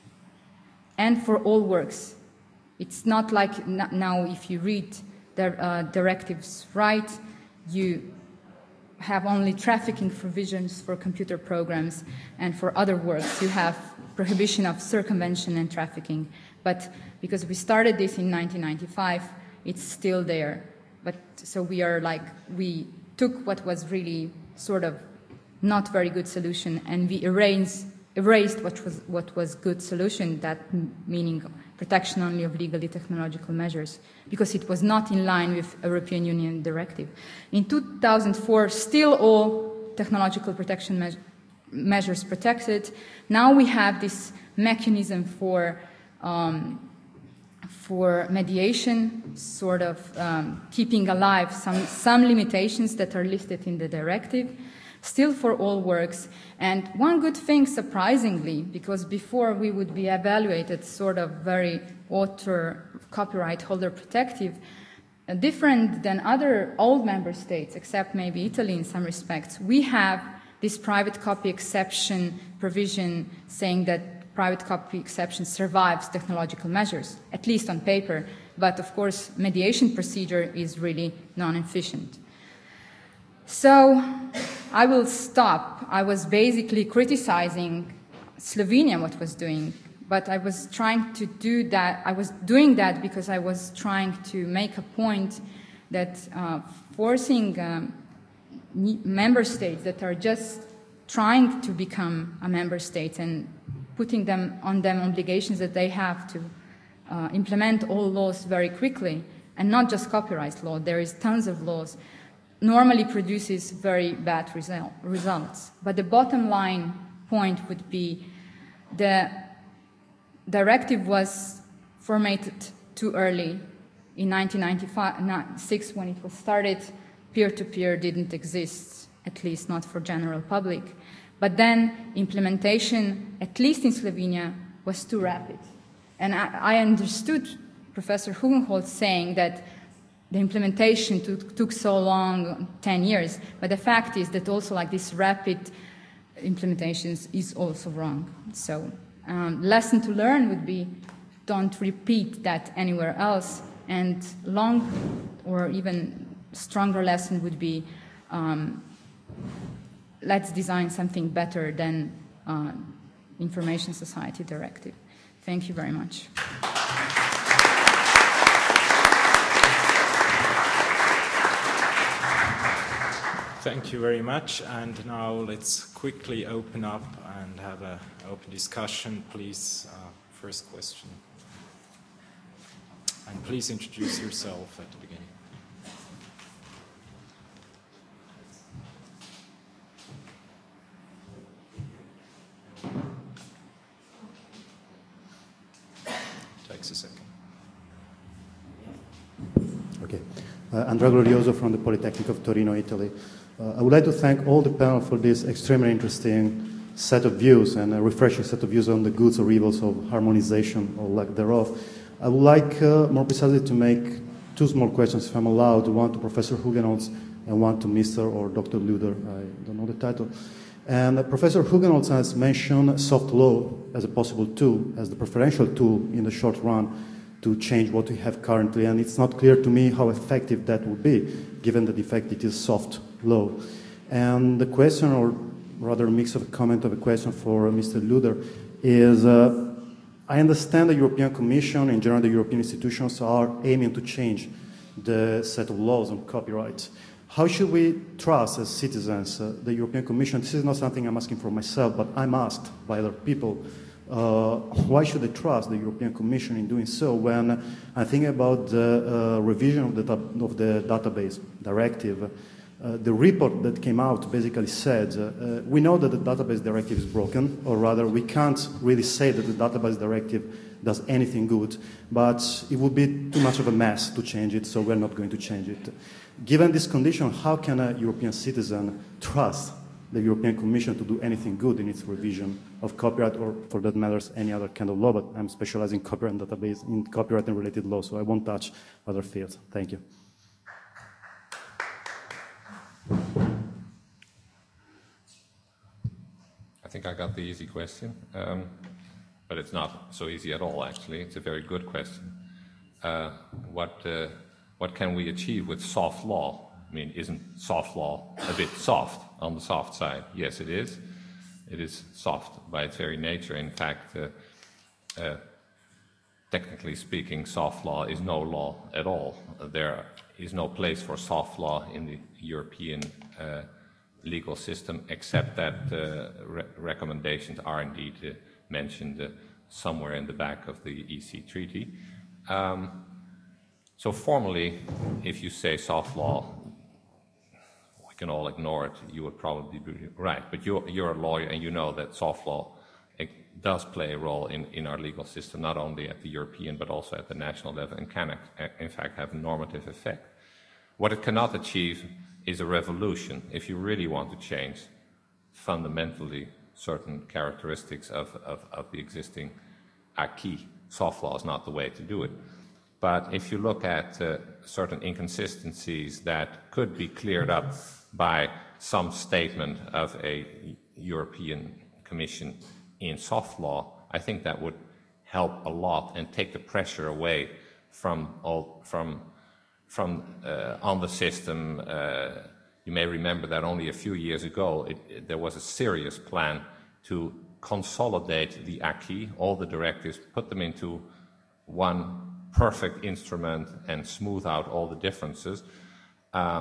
and for all works. It's not like now if you read the uh, directives right, you have only trafficking provisions for computer programs, and for other works you have prohibition of circumvention and trafficking. But because we started this in nineteen ninety-five, it's still there. But so we are like, we took what was really sort of not very good solution, and we erased, erased what was what was good solution, that meaning protection only of legally technological measures, because it was not in line with European Union directive. In two thousand four, still all technological protection me measures protected. Now we have this mechanism for um, for mediation, sort of um, keeping alive some, some limitations that are listed in the directive, still for all works. And one good thing, surprisingly, because before we would be evaluated sort of very author, copyright holder protective, uh, different than other old member states, except maybe Italy in some respects, we have this private copy exception provision saying that private copy exception survives technological measures, at least on paper, but of course mediation procedure is really non-efficient. So I will stop. I was basically criticizing Slovenia what was doing, but I was trying to do that, I was doing that because I was trying to make a point that uh, forcing um, member states that are just trying to become a member state and putting them on them obligations that they have to uh, implement all laws very quickly, and not just copyright law, there is tons of laws, normally produces very bad result, results. But the bottom line point would be the directive was formatted too early. In nineteen ninety-six, when it was started, peer-to-peer didn't exist, at least not for general public. But then implementation, at least in Slovenia, was too rapid. And I, I understood Professor Hugenholtz saying that the implementation took, took so long, ten years, but the fact is that also like this rapid implementations is also wrong. So um, lesson to learn would be don't repeat that anywhere else, and long or even stronger lesson would be um, let's design something better than uh, Information Society Directive. Thank you very much. Thank you very much. And now let's quickly open up and have an open discussion. Please, uh, first question. And please introduce yourself at the beginning. Takes a second. Okay. Uh, Andrea Glorioso from the Polytechnic of Torino, Italy. Uh, I would like to thank all the panel for this extremely interesting set of views and a refreshing set of views on the goods or evils of harmonization or lack thereof. I would like uh, more precisely to make two small questions, if I'm allowed, one to Professor Hugenholtz and one to Mister or Doctor Luder, I don't know the title. And uh, Professor Hugenholtz has mentioned soft law as a possible tool, as the preferential tool in the short run to change what we have currently, and it's not clear to me how effective that would be, given that the fact it is soft law. And the question, or rather a mix of a comment of a question for Mister Luder, is uh, I understand the European Commission, in general the European institutions, are aiming to change the set of laws on copyright. How should we trust as citizens uh, the European Commission? This is not something I'm asking for myself, but I'm asked by other people. Uh, why should they trust the European Commission in doing so when I think about the uh, revision of the, of the database directive? Uh, the report that came out basically said, uh, uh, we know that the database directive is broken, or rather we can't really say that the database directive does anything good, but it would be too much of a mess to change it, so we're not going to change it. Given this condition, how can a European citizen trust the European Commission to do anything good in its revision of copyright, or for that matter, any other kind of law? But I'm specializing in copyright and database, in copyright and related law, so I won't touch other fields. Thank you. I think I got the easy question, um, but it's not so easy at all, actually. It's a very good question. Uh, what, uh, what can we achieve with soft law? I mean, isn't soft law a bit soft on the soft side? Yes, it is. It is soft by its very nature. In fact, uh, uh, technically speaking, soft law is no law at all. There is no place for soft law in the European uh, legal system, except that uh, re recommendations are indeed uh, mentioned uh, somewhere in the back of the E C treaty. Um, so formally, if you say soft law, we can all ignore it, you would probably be right. But you're, you're a lawyer and you know that soft law it does play a role in, in our legal system, not only at the European but also at the national level, and can in fact have a normative effect. What it cannot achieve is a revolution. If you really want to change fundamentally certain characteristics of, of, of the existing acquis, soft law is not the way to do it. But if you look at uh, certain inconsistencies that could be cleared up by some statement of a European Commission in soft law, I think that would help a lot and take the pressure away from all, from from uh, on the system. Uh, you may remember that only a few years ago it, it, there was a serious plan to consolidate the acquis, all the directives, put them into one perfect instrument and smooth out all the differences. Uh,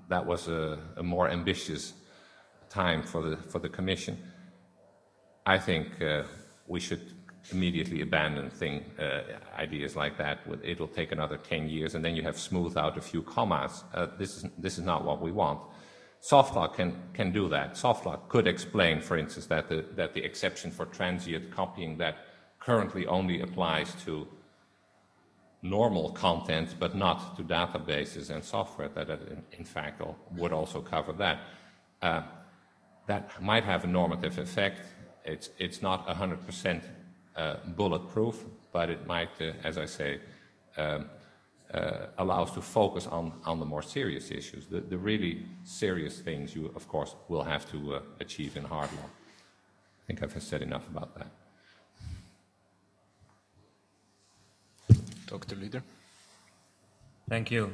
that was a, a more ambitious time for the, for the Commission. I think uh, we should immediately abandon thing, uh, ideas like that. It'll take another ten years, and then you have smoothed out a few commas. Uh, this is, this is not what we want. Soft law can, can do that. Soft law could explain, for instance, that the, that the exception for transient copying that currently only applies to normal content, but not to databases and software, that it in, in fact would also cover that. Uh, that might have a normative effect. It's, it's not one hundred percent uh, bulletproof, but it might, uh, as I say, um, uh, allow us to focus on, on the more serious issues. The, the really serious things you, of course, will have to uh, achieve in hard law. I think I've said enough about that. Doctor Lieder. Thank you.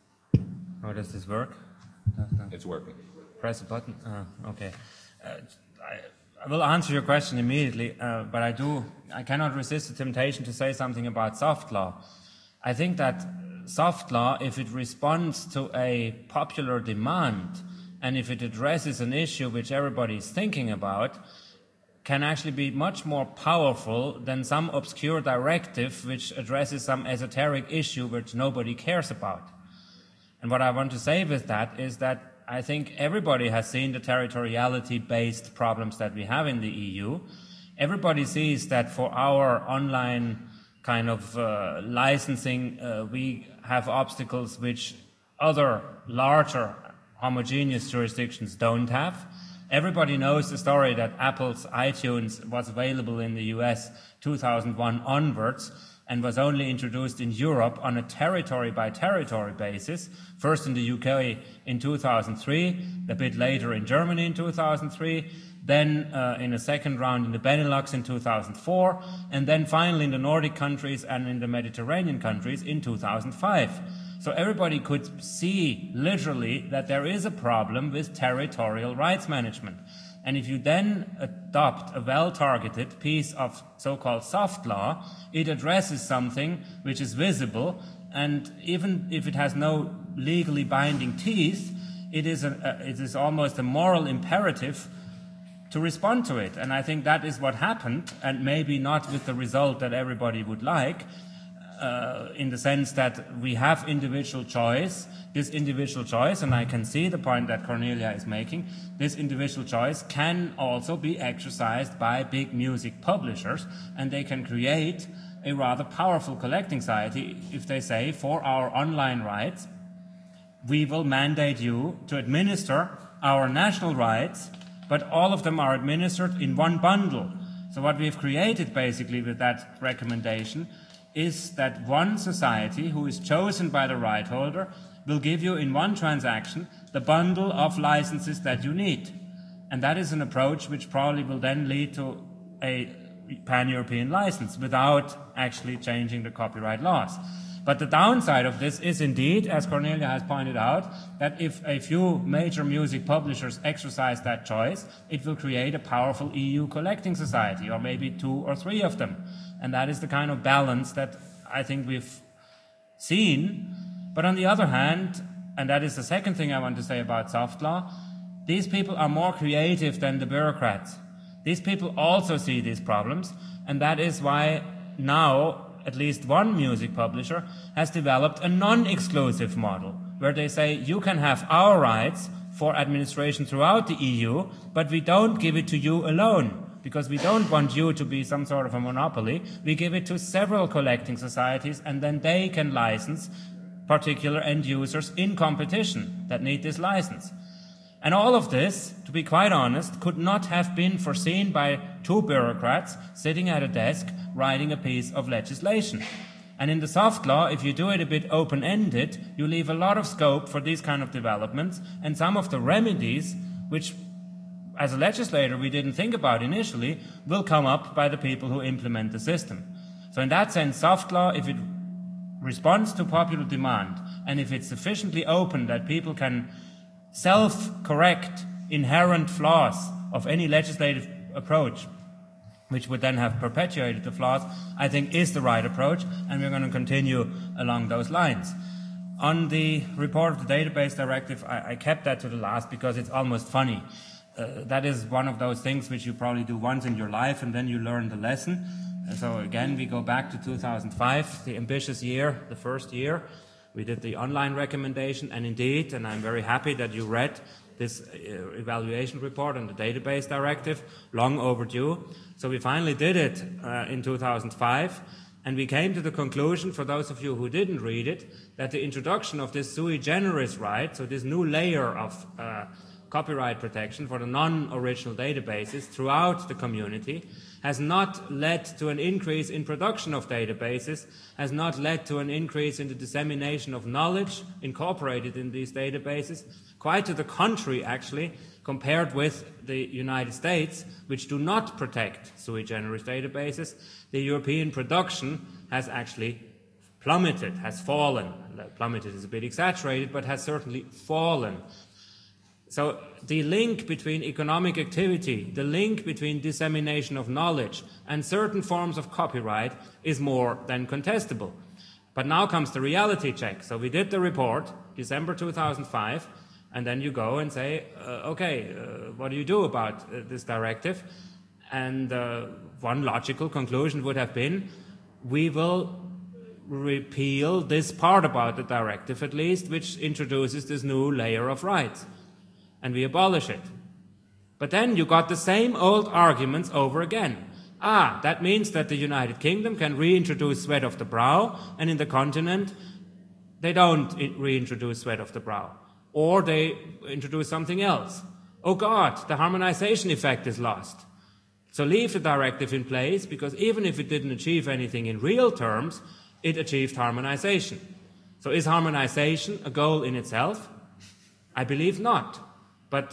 How does this work? It's working. Press a button? Uh, okay. Uh, I, I will answer your question immediately, uh, but I do, I cannot resist the temptation to say something about soft law. I think that soft law, if it responds to a popular demand, and if it addresses an issue which everybody is thinking about, can actually be much more powerful than some obscure directive which addresses some esoteric issue which nobody cares about. And what I want to say with that is that I think everybody has seen the territoriality-based problems that we have in the E U. Everybody sees that for our online kind of uh, licensing, uh, we have obstacles which other larger homogeneous jurisdictions don't have. Everybody knows the story that Apple's iTunes was available in the U S two thousand one onwards and was only introduced in Europe on a territory-by-territory basis, first in the U K in two thousand three, a bit later in Germany in two thousand three, then uh, in a second round in the Benelux in two thousand four, and then finally in the Nordic countries and in the Mediterranean countries in two thousand five. So everybody could see literally that there is a problem with territorial rights management. And if you then adopt a well-targeted piece of so-called soft law, it addresses something which is visible, and even if it has no legally binding teeth, it is, a, it is almost a moral imperative to respond to it. And I think that is what happened, and maybe not with the result that everybody would like, Uh, in the sense that we have individual choice, this individual choice, and I can see the point that Cornelia is making, this individual choice can also be exercised by big music publishers, and they can create a rather powerful collecting society if they say, for our online rights, we will mandate you to administer our national rights, but all of them are administered in one bundle. So what we've created basically with that recommendation is that one society who is chosen by the right holder will give you in one transaction the bundle of licenses that you need. And that is an approach which probably will then lead to a pan-European license without actually changing the copyright laws. But the downside of this is indeed, as Cornelia has pointed out, that if a few major music publishers exercise that choice, it will create a powerful E U collecting society, or maybe two or three of them. And that is the kind of balance that I think we've seen. But on the other hand, and that is the second thing I want to say about soft law, these people are more creative than the bureaucrats. These people also see these problems, and that is why now at least one music publisher has developed a non-exclusive model, where they say you can have our rights for administration throughout the E U, but we don't give it to you alone, because we don't want you to be some sort of a monopoly. We give it to several collecting societies, and then they can license particular end users in competition that need this license. And all of this, to be quite honest, could not have been foreseen by two bureaucrats sitting at a desk writing a piece of legislation. And in the soft law, if you do it a bit open-ended, you leave a lot of scope for these kind of developments, and some of the remedies, which as a legislator we didn't think about initially, will come up by the people who implement the system. So in that sense, soft law, if it responds to popular demand, and if it's sufficiently open that people can self-correct inherent flaws of any legislative approach, which would then have perpetuated the flaws, I think is the right approach, and we're going to continue along those lines. On the report of the database directive, I, I kept that to the last because it's almost funny. Uh, that is one of those things which you probably do once in your life and then you learn the lesson. And so again, we go back to two thousand five, the ambitious year, the first year. We did the online recommendation, and indeed, and I'm very happy that you read this uh, evaluation report on the database directive, long overdue. So we finally did it uh, in two thousand five. And we came to the conclusion, for those of you who didn't read it, that the introduction of this sui generis right, so this new layer of uh, copyright protection for the non-original databases throughout the community, has not led to an increase in production of databases, has not led to an increase in the dissemination of knowledge incorporated in these databases. Quite to the contrary, actually, compared with the United States, which do not protect sui generis databases, the European production has actually plummeted, has fallen. Plummeted is a bit exaggerated, but has certainly fallen. So the link between economic activity, the link between dissemination of knowledge and certain forms of copyright is more than contestable. But now comes the reality check. So we did the report, December two thousand five, and then you go and say, uh, okay, uh, what do you do about uh, this directive? And uh, one logical conclusion would have been, we will repeal this part about the directive at least, which introduces this new layer of rights. And we abolish it. But then you got the same old arguments over again. Ah, that means that the United Kingdom can reintroduce sweat of the brow, and in the continent, they don't reintroduce sweat of the brow. Or they introduce something else. Oh God, the harmonization effect is lost. So leave the directive in place, because even if it didn't achieve anything in real terms, it achieved harmonization. So is harmonization a goal in itself? I believe not. But,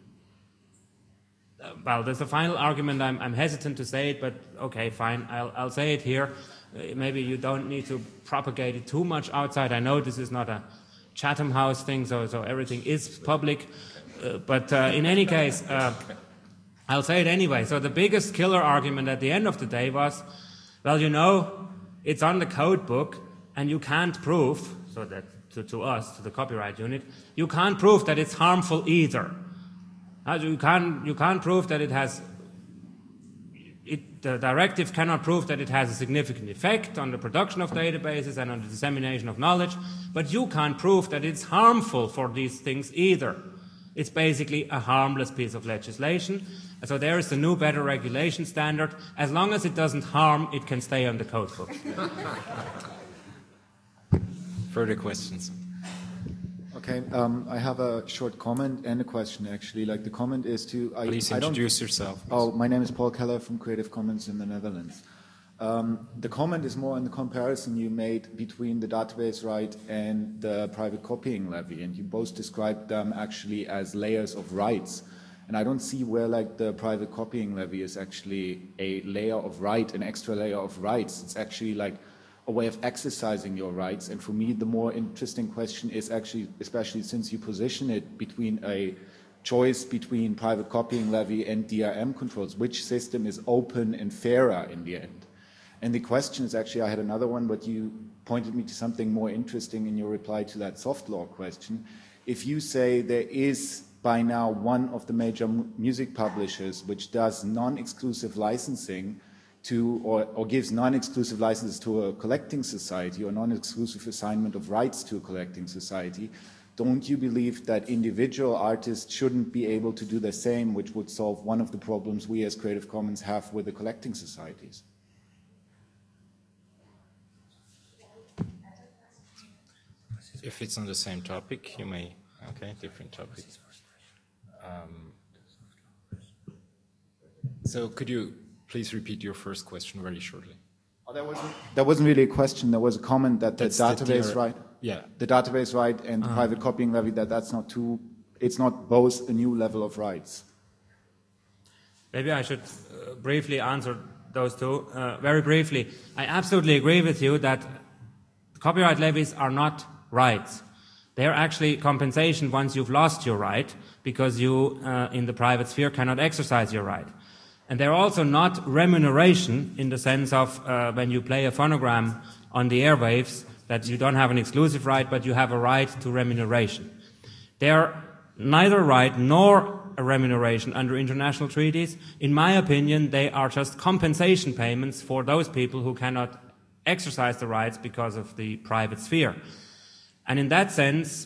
uh, well, there's a final argument. I'm, I'm hesitant to say it, but okay, fine, I'll, I'll say it here. Uh, maybe you don't need to propagate it too much outside. I know this is not a Chatham House thing, so, so everything is public. Uh, but uh, in any case, uh, I'll say it anyway. So the biggest killer argument at the end of the day was, well, you know, it's on the code book, and you can't prove, so that to, to us, to the copyright unit, you can't prove that it's harmful either. Uh, you, can't, you can't prove that it has, it, the directive cannot prove that it has a significant effect on the production of databases and on the dissemination of knowledge, but you can't prove that it's harmful for these things either. It's basically a harmless piece of legislation. So there is the new better regulation standard. As long as it doesn't harm, it can stay on the code book. Further questions? Okay, um, I have a short comment and a question, actually. Like, the comment is to... I, Please I introduce yourself. Please. Oh, my name is Paul Keller from Creative Commons in the Netherlands. Um, the comment is more on the comparison you made between the database right and the private copying levy, and you both described them actually as layers of rights. And I don't see where, like, the private copying levy is actually a layer of right, an extra layer of rights. It's actually like a way of exercising your rights. And for me, the more interesting question is actually, especially since you position it between a choice between private copying levy and D R M controls, which system is open and fairer in the end? And the question is actually, I had another one, but you pointed me to something more interesting in your reply to that soft law question. If you say there is by now one of the major music publishers which does non-exclusive licensing to, or, or gives non-exclusive licenses to a collecting society or non-exclusive assignment of rights to a collecting society, don't you believe that individual artists shouldn't be able to do the same, which would solve one of the problems we as Creative Commons have with the collecting societies? If it's on the same topic, you may, okay, different topic. Um, so could you please repeat your first question very shortly? Oh, that wasn't, that wasn't really a question. There was a comment that the That's database the right, yeah, the database right and uh-huh. the private copying levy, that that's not too, it's not both a new level of rights. Maybe I should uh, briefly answer those two. Uh, very briefly, I absolutely agree with you that copyright levies are not rights. They're actually compensation once you've lost your right, because you, uh, in the private sphere, cannot exercise your right. And they're also not remuneration in the sense of uh, when you play a phonogram on the airwaves, that you don't have an exclusive right, but you have a right to remuneration. They are neither right nor a remuneration under international treaties. In my opinion, they are just compensation payments for those people who cannot exercise the rights because of the private sphere. And in that sense,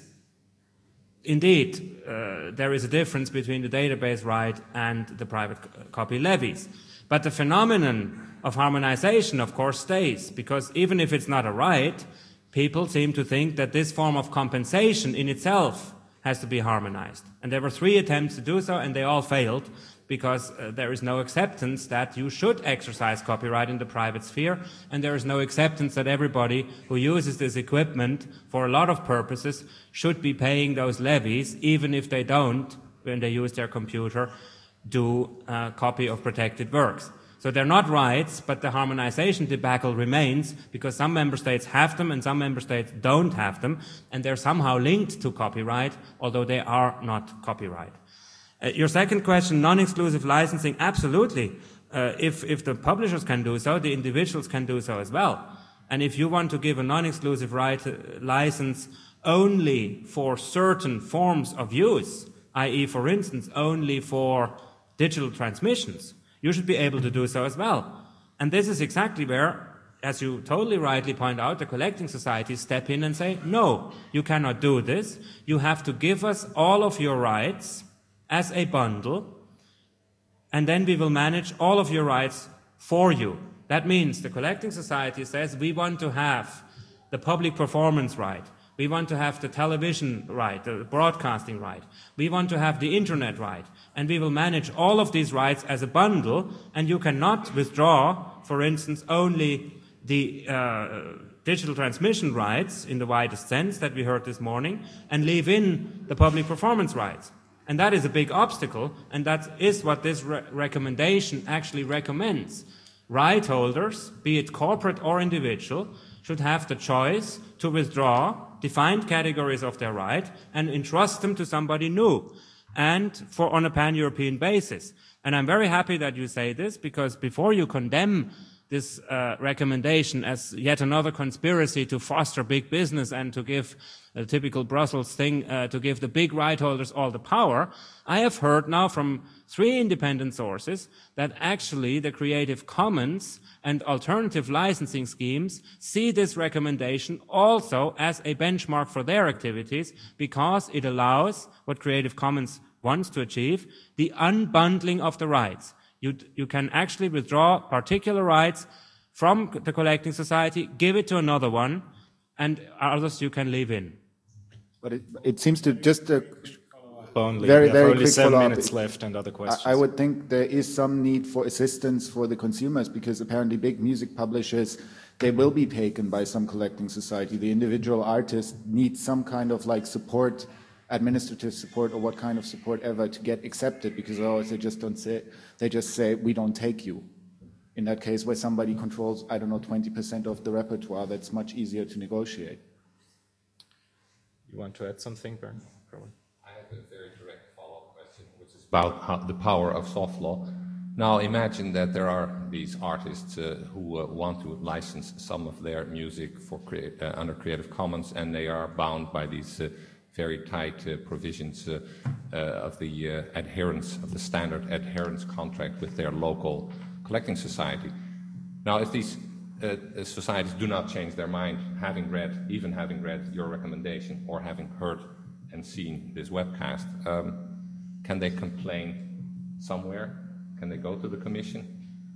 indeed, uh, there is a difference between the database right and the private copy levies. But the phenomenon of harmonization, of course, stays, because even if it's not a right, people seem to think that this form of compensation in itself has to be harmonized. And there were three attempts to do so, and they all failed, because uh, there is no acceptance that you should exercise copyright in the private sphere, and there is no acceptance that everybody who uses this equipment for a lot of purposes should be paying those levies, even if they don't, when they use their computer, do a copy of protected works. So they're not rights, but the harmonization debacle remains, because some member states have them and some member states don't have them, and they're somehow linked to copyright, although they are not copyright. Uh, your second question, non-exclusive licensing, absolutely. Uh, if, if the publishers can do so, the individuals can do so as well. And if you want to give a non-exclusive right uh, license only for certain forms of use, that is, for instance, only for digital transmissions, you should be able to do so as well. And this is exactly where, as you totally rightly point out, the collecting societies step in and say, no, you cannot do this. You have to give us all of your rights as a bundle, and then we will manage all of your rights for you. That means the collecting society says, we want to have the public performance right. We want to have the television right, the broadcasting right. We want to have the internet right. And we will manage all of these rights as a bundle, and you cannot withdraw, for instance, only the uh, digital transmission rights in the widest sense that we heard this morning, and leave in the public performance rights. And that is a big obstacle, and that is what this re recommendation actually recommends. Right holders, be it corporate or individual, should have the choice to withdraw defined categories of their right and entrust them to somebody new, and for on a pan-European basis. And I'm very happy that you say this, because before you condemn this uh, recommendation as yet another conspiracy to foster big business and to give a typical Brussels thing, uh, to give the big right holders all the power, I have heard now from three independent sources that actually the Creative Commons and alternative licensing schemes see this recommendation also as a benchmark for their activities, because it allows what Creative Commons wants to achieve, the unbundling of the rights. You, you can actually withdraw particular rights from the collecting society, give it to another one, and others you can leave in. But it, it seems to just a Only. very, we have very only quick seven follow-up. minutes left and other questions. I, I would think there is some need for assistance for the consumers, because apparently big music publishers, they will be taken by some collecting society. The individual artist needs some kind of like support, administrative support, or what kind of support ever to get accepted, because otherwise they just don't say, they just say, we don't take you. In that case, where somebody controls, I don't know, twenty percent of the repertoire, that's much easier to negotiate. You want to add something, Bernd? Probably. I have a very direct follow-up question, which is about how the power of soft law. Now imagine that there are these artists uh, who uh, want to license some of their music for crea uh, under Creative Commons, and they are bound by these uh, very tight uh, provisions uh, uh, of the uh, adherence, of the standard adherence contract with their local collecting society. Now, if these uh, societies do not change their mind, having read, even having read your recommendation or having heard and seen this webcast, um, can they complain somewhere? Can they go to the Commission?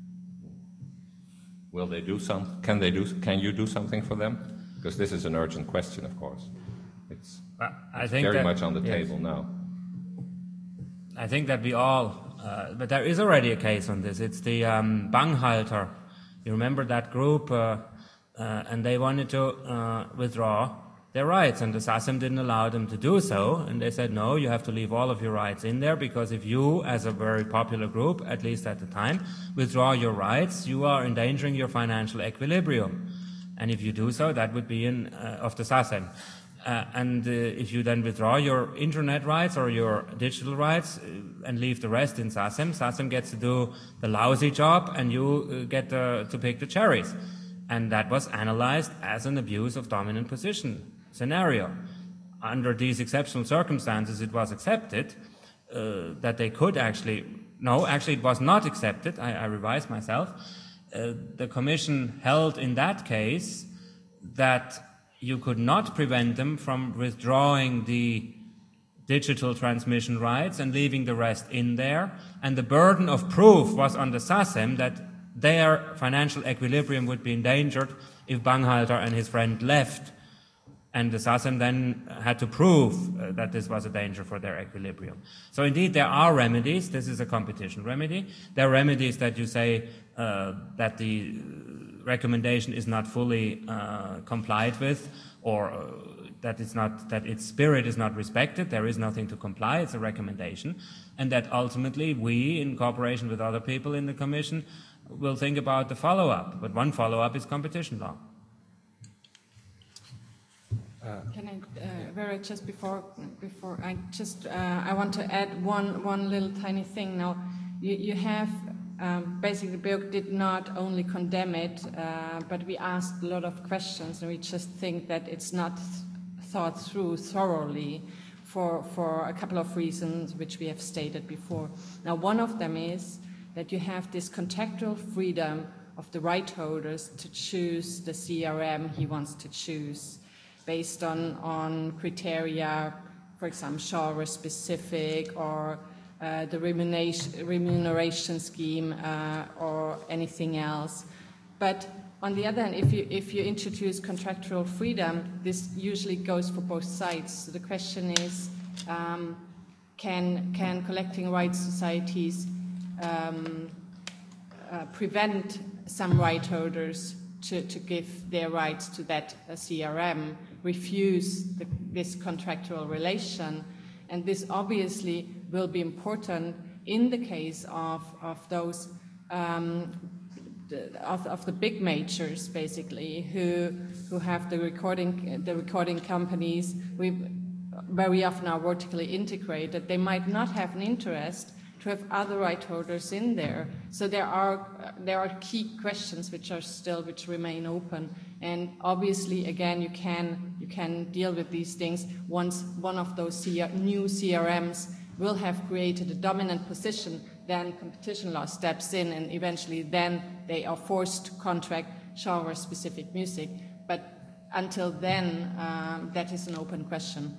Will they do some? Can they do? Can you do something for them? Because this is an urgent question, of course. It's I think very that, much on the yes. table now. I think that we all, uh, but there is already a case on this. It's the um, Banghalter. You remember that group, uh, uh, and they wanted to uh, withdraw their rights, and the SACEM didn't allow them to do so, and they said, no, you have to leave all of your rights in there, because if you, as a very popular group, at least at the time, withdraw your rights, you are endangering your financial equilibrium. And if you do so, that would be in, uh, of the SACEM. Uh, and uh, if you then withdraw your internet rights or your digital rights uh, and leave the rest in SACEM, SACEM gets to do the lousy job, and you uh, get uh, to pick the cherries. and that was analyzed as an abuse of dominant position scenario. Under these exceptional circumstances, it was accepted uh, that they could actually, no, actually it was not accepted, I, I revised myself. Uh, the Commission held in that case that you could not prevent them from withdrawing the digital transmission rights and leaving the rest in there, and the burden of proof was on the SACEM that their financial equilibrium would be endangered if Banghalter and his friend left. And the SACEM then had to prove uh, that this was a danger for their equilibrium. So indeed, there are remedies. This is a competition remedy. There are remedies that you say uh, that the recommendation is not fully uh, complied with, or uh, that it's not, that its spirit is not respected. There is nothing to comply. It's a recommendation, and that ultimately we, in cooperation with other people in the Commission, will think about the follow-up. But one follow-up is competition law. Can I, uh, Vera, just before, before I just, uh, I want to add one, one little tiny thing. Now, you, you have, um, basically, Björk did not only condemn it, uh, but we asked a lot of questions, and we just think that it's not th thought through thoroughly for, for a couple of reasons, which we have stated before. Now, one of them is that you have this contractual freedom of the right holders to choose the C R M he wants to choose, based on, on criteria, for example, genre-specific, or uh, the remuneration, remuneration scheme, uh, or anything else. But on the other hand, if you, if you introduce contractual freedom, this usually goes for both sides. So the question is, um, can, can collecting rights societies um, uh, prevent some right holders to, to give their rights to that uh, C R M, refuse the, this contractual relation, and this obviously will be important in the case of, of those um, the, of, of the big majors, basically, who who have the recording the recording companies. We very often are vertically integrated. They might not have an interest to have other right holders in there. So there are there are key questions which are still which remain open. And obviously, again, you can you can deal with these things once one of those C R, new C R Ms will have created a dominant position. Then competition law steps in, and eventually, then they are forced to contract genre-specific music. But until then, um, that is an open question.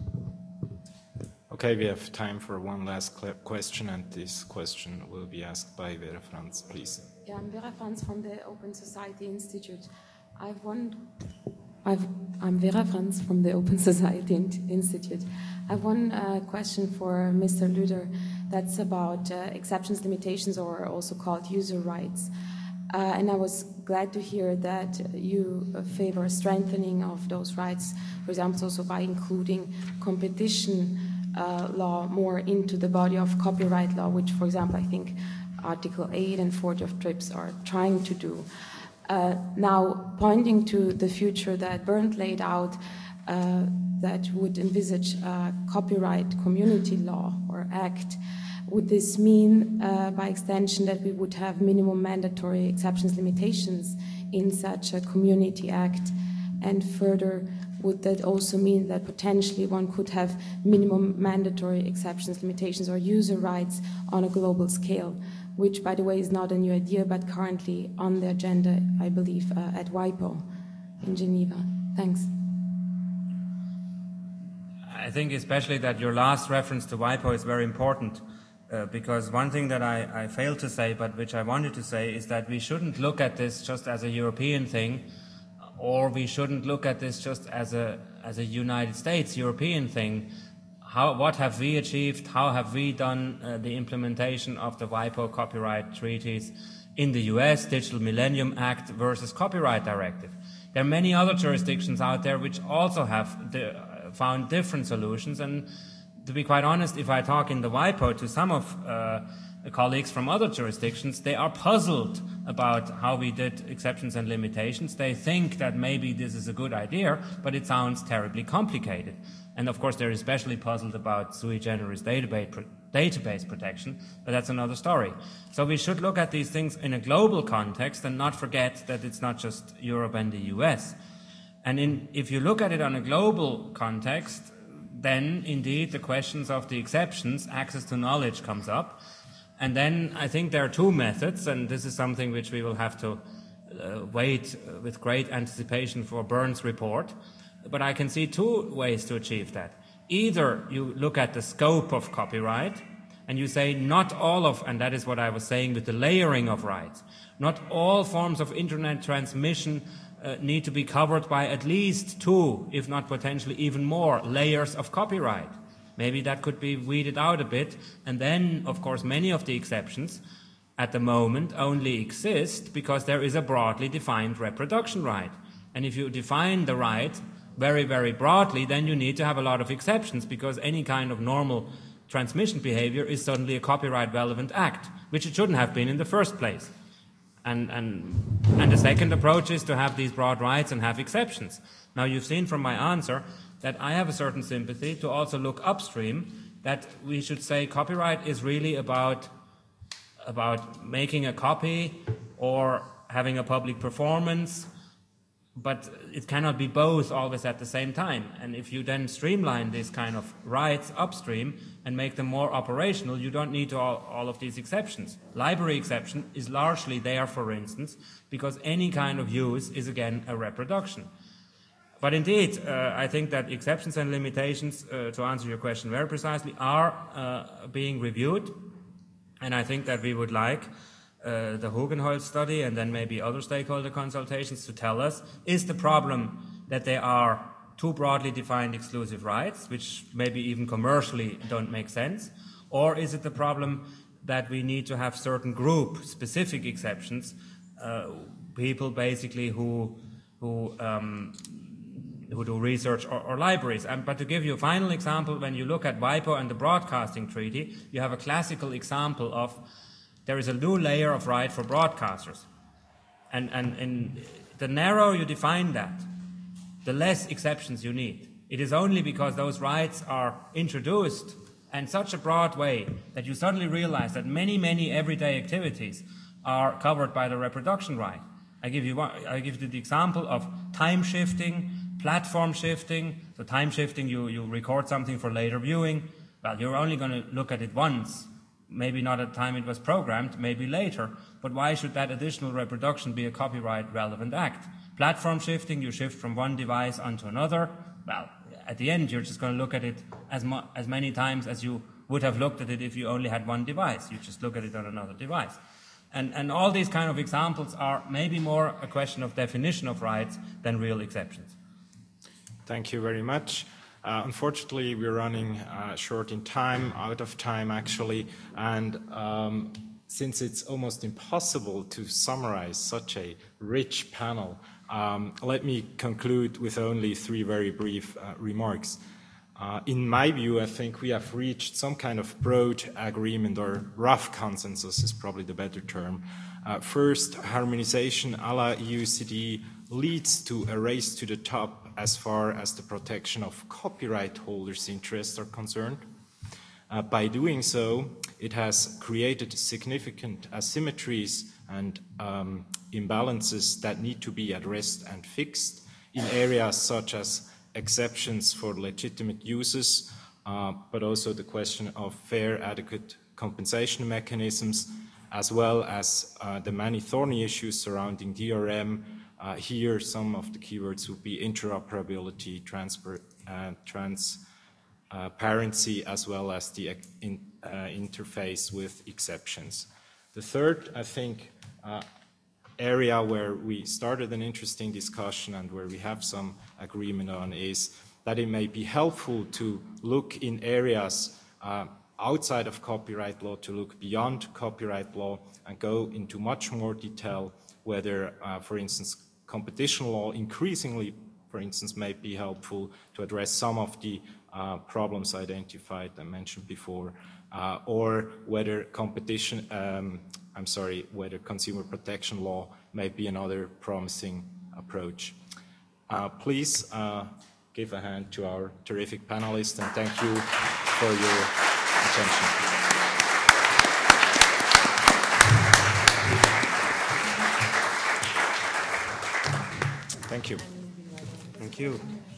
Okay, we have time for one last question, and this question will be asked by Vera Franz, please. Yeah, I'm Vera Franz from the Open Society Institute. I've one, I've, I'm Vera Franz from the Open Society Institute. I have one uh, question for Mister Lüder that's about uh, exceptions, limitations, or also called user rights. Uh, and I was glad to hear that you favor strengthening of those rights, for example, also by including competition uh, law more into the body of copyright law, which, for example, I think Article eight and forty of TRIPS are trying to do. Uh, now, pointing to the future that Bernd laid out, uh, that would envisage a copyright community law or act, would this mean, uh, by extension, that we would have minimum mandatory exceptions, limitations in such a community act? And further, would that also mean that potentially one could have minimum mandatory exceptions, limitations, or user rights on a global scale, which, by the way, is not a new idea, but currently on the agenda, I believe, uh, at WIPO in Geneva? Thanks. I think especially that your last reference to WIPO is very important, uh, because one thing that I, I failed to say, but which I wanted to say, is that we shouldn't look at this just as a European thing, or we shouldn't look at this just as a, as a United States European thing. How, what have we achieved? How have we done uh, the implementation of the WIPO copyright treaties in the U S, Digital Millennium Act versus Copyright Directive? There are many other jurisdictions out there which also have the, uh, found different solutions, and to be quite honest, if I talk in the WIPO to some of uh, the colleagues from other jurisdictions, they are puzzled about how we did exceptions and limitations. They think that maybe this is a good idea, but it sounds terribly complicated. And of course, they're especially puzzled about sui generis database, pro database protection, but that's another story. So we should look at these things in a global context and not forget that it's not just Europe and the U S. And in, if you look at it on a global context, then indeed the questions of the exceptions, access to knowledge comes up. And then I think there are two methods, and this is something which we will have to uh, wait with great anticipation for Byrne's report. But I can see two ways to achieve that. Either you look at the scope of copyright, and you say not all of, and that is what I was saying with the layering of rights, not all forms of internet transmission uh, need to be covered by at least two, if not potentially even more, layers of copyright. Maybe that could be weeded out a bit, and then, of course, many of the exceptions at the moment only exist because there is a broadly defined reproduction right. And if you define the right very, very broadly, then you need to have a lot of exceptions because any kind of normal transmission behavior is suddenly a copyright relevant act, which it shouldn't have been in the first place. And, and, and the second approach is to have these broad rights and have exceptions. Now, you've seen from my answer that I have a certain sympathy to also look upstream, that we should say copyright is really about, about making a copy or having a public performance, but it cannot be both always at the same time. And if you then streamline these kind of rights upstream and make them more operational, you don't need all, all of these exceptions. Library exception is largely there, for instance, because any kind of use is, again, a reproduction. But indeed, uh, I think that exceptions and limitations, uh, to answer your question very precisely, are uh, being reviewed. And I think that we would like uh, the Hugenholz study and then maybe other stakeholder consultations to tell us, is the problem that there are too broadly defined exclusive rights, which maybe even commercially don't make sense? Or is it the problem that we need to have certain group-specific exceptions, uh, people basically who, who um, who do research or, or libraries. Um, but to give you a final example, when you look at WIPO and the Broadcasting Treaty, you have a classical example of there is a new layer of right for broadcasters. And, and, and the narrower you define that, the less exceptions you need. It is only because those rights are introduced in such a broad way that you suddenly realize that many, many everyday activities are covered by the reproduction right. I give you, one, I give you the example of time shifting, platform shifting. So time shifting, you, you record something for later viewing. Well, you're only going to look at it once, maybe not at the time it was programmed, maybe later. But why should that additional reproduction be a copyright relevant act? Platform shifting, you shift from one device onto another. Well, at the end, you're just going to look at it as, mu as many times as you would have looked at it if you only had one device. You just look at it on another device. And, and all these kind of examples are maybe more a question of definition of rights than real exceptions. Thank you very much. Uh, unfortunately, we're running uh, short in time, out of time actually, and um, since it's almost impossible to summarize such a rich panel, um, let me conclude with only three very brief uh, remarks. Uh, in my view, I think we have reached some kind of broad agreement, or rough consensus is probably the better term. Uh, first, harmonization a la E U C D leads to a race to the top as far as the protection of copyright holders' interests are concerned. Uh, by doing so, it has created significant asymmetries and um, imbalances that need to be addressed and fixed in areas such as exceptions for legitimate uses, uh, but also the question of fair, adequate compensation mechanisms, as well as uh, the many thorny issues surrounding D R M. Uh, here, some of the keywords would be interoperability, transfer, uh, transparency, uh, as well as the in, uh, interface with exceptions. The third, I think, uh, area where we started an interesting discussion and where we have some agreement on is that it may be helpful to look in areas uh, outside of copyright law, to look beyond copyright law and go into much more detail whether, uh, for instance, competition law increasingly, for instance, may be helpful to address some of the uh, problems identified I mentioned before, uh, or whether competition, um, I'm sorry, whether consumer protection law may be another promising approach. Uh, please uh, give a hand to our terrific panelists, and thank you for your attention. Thank you. Thank you.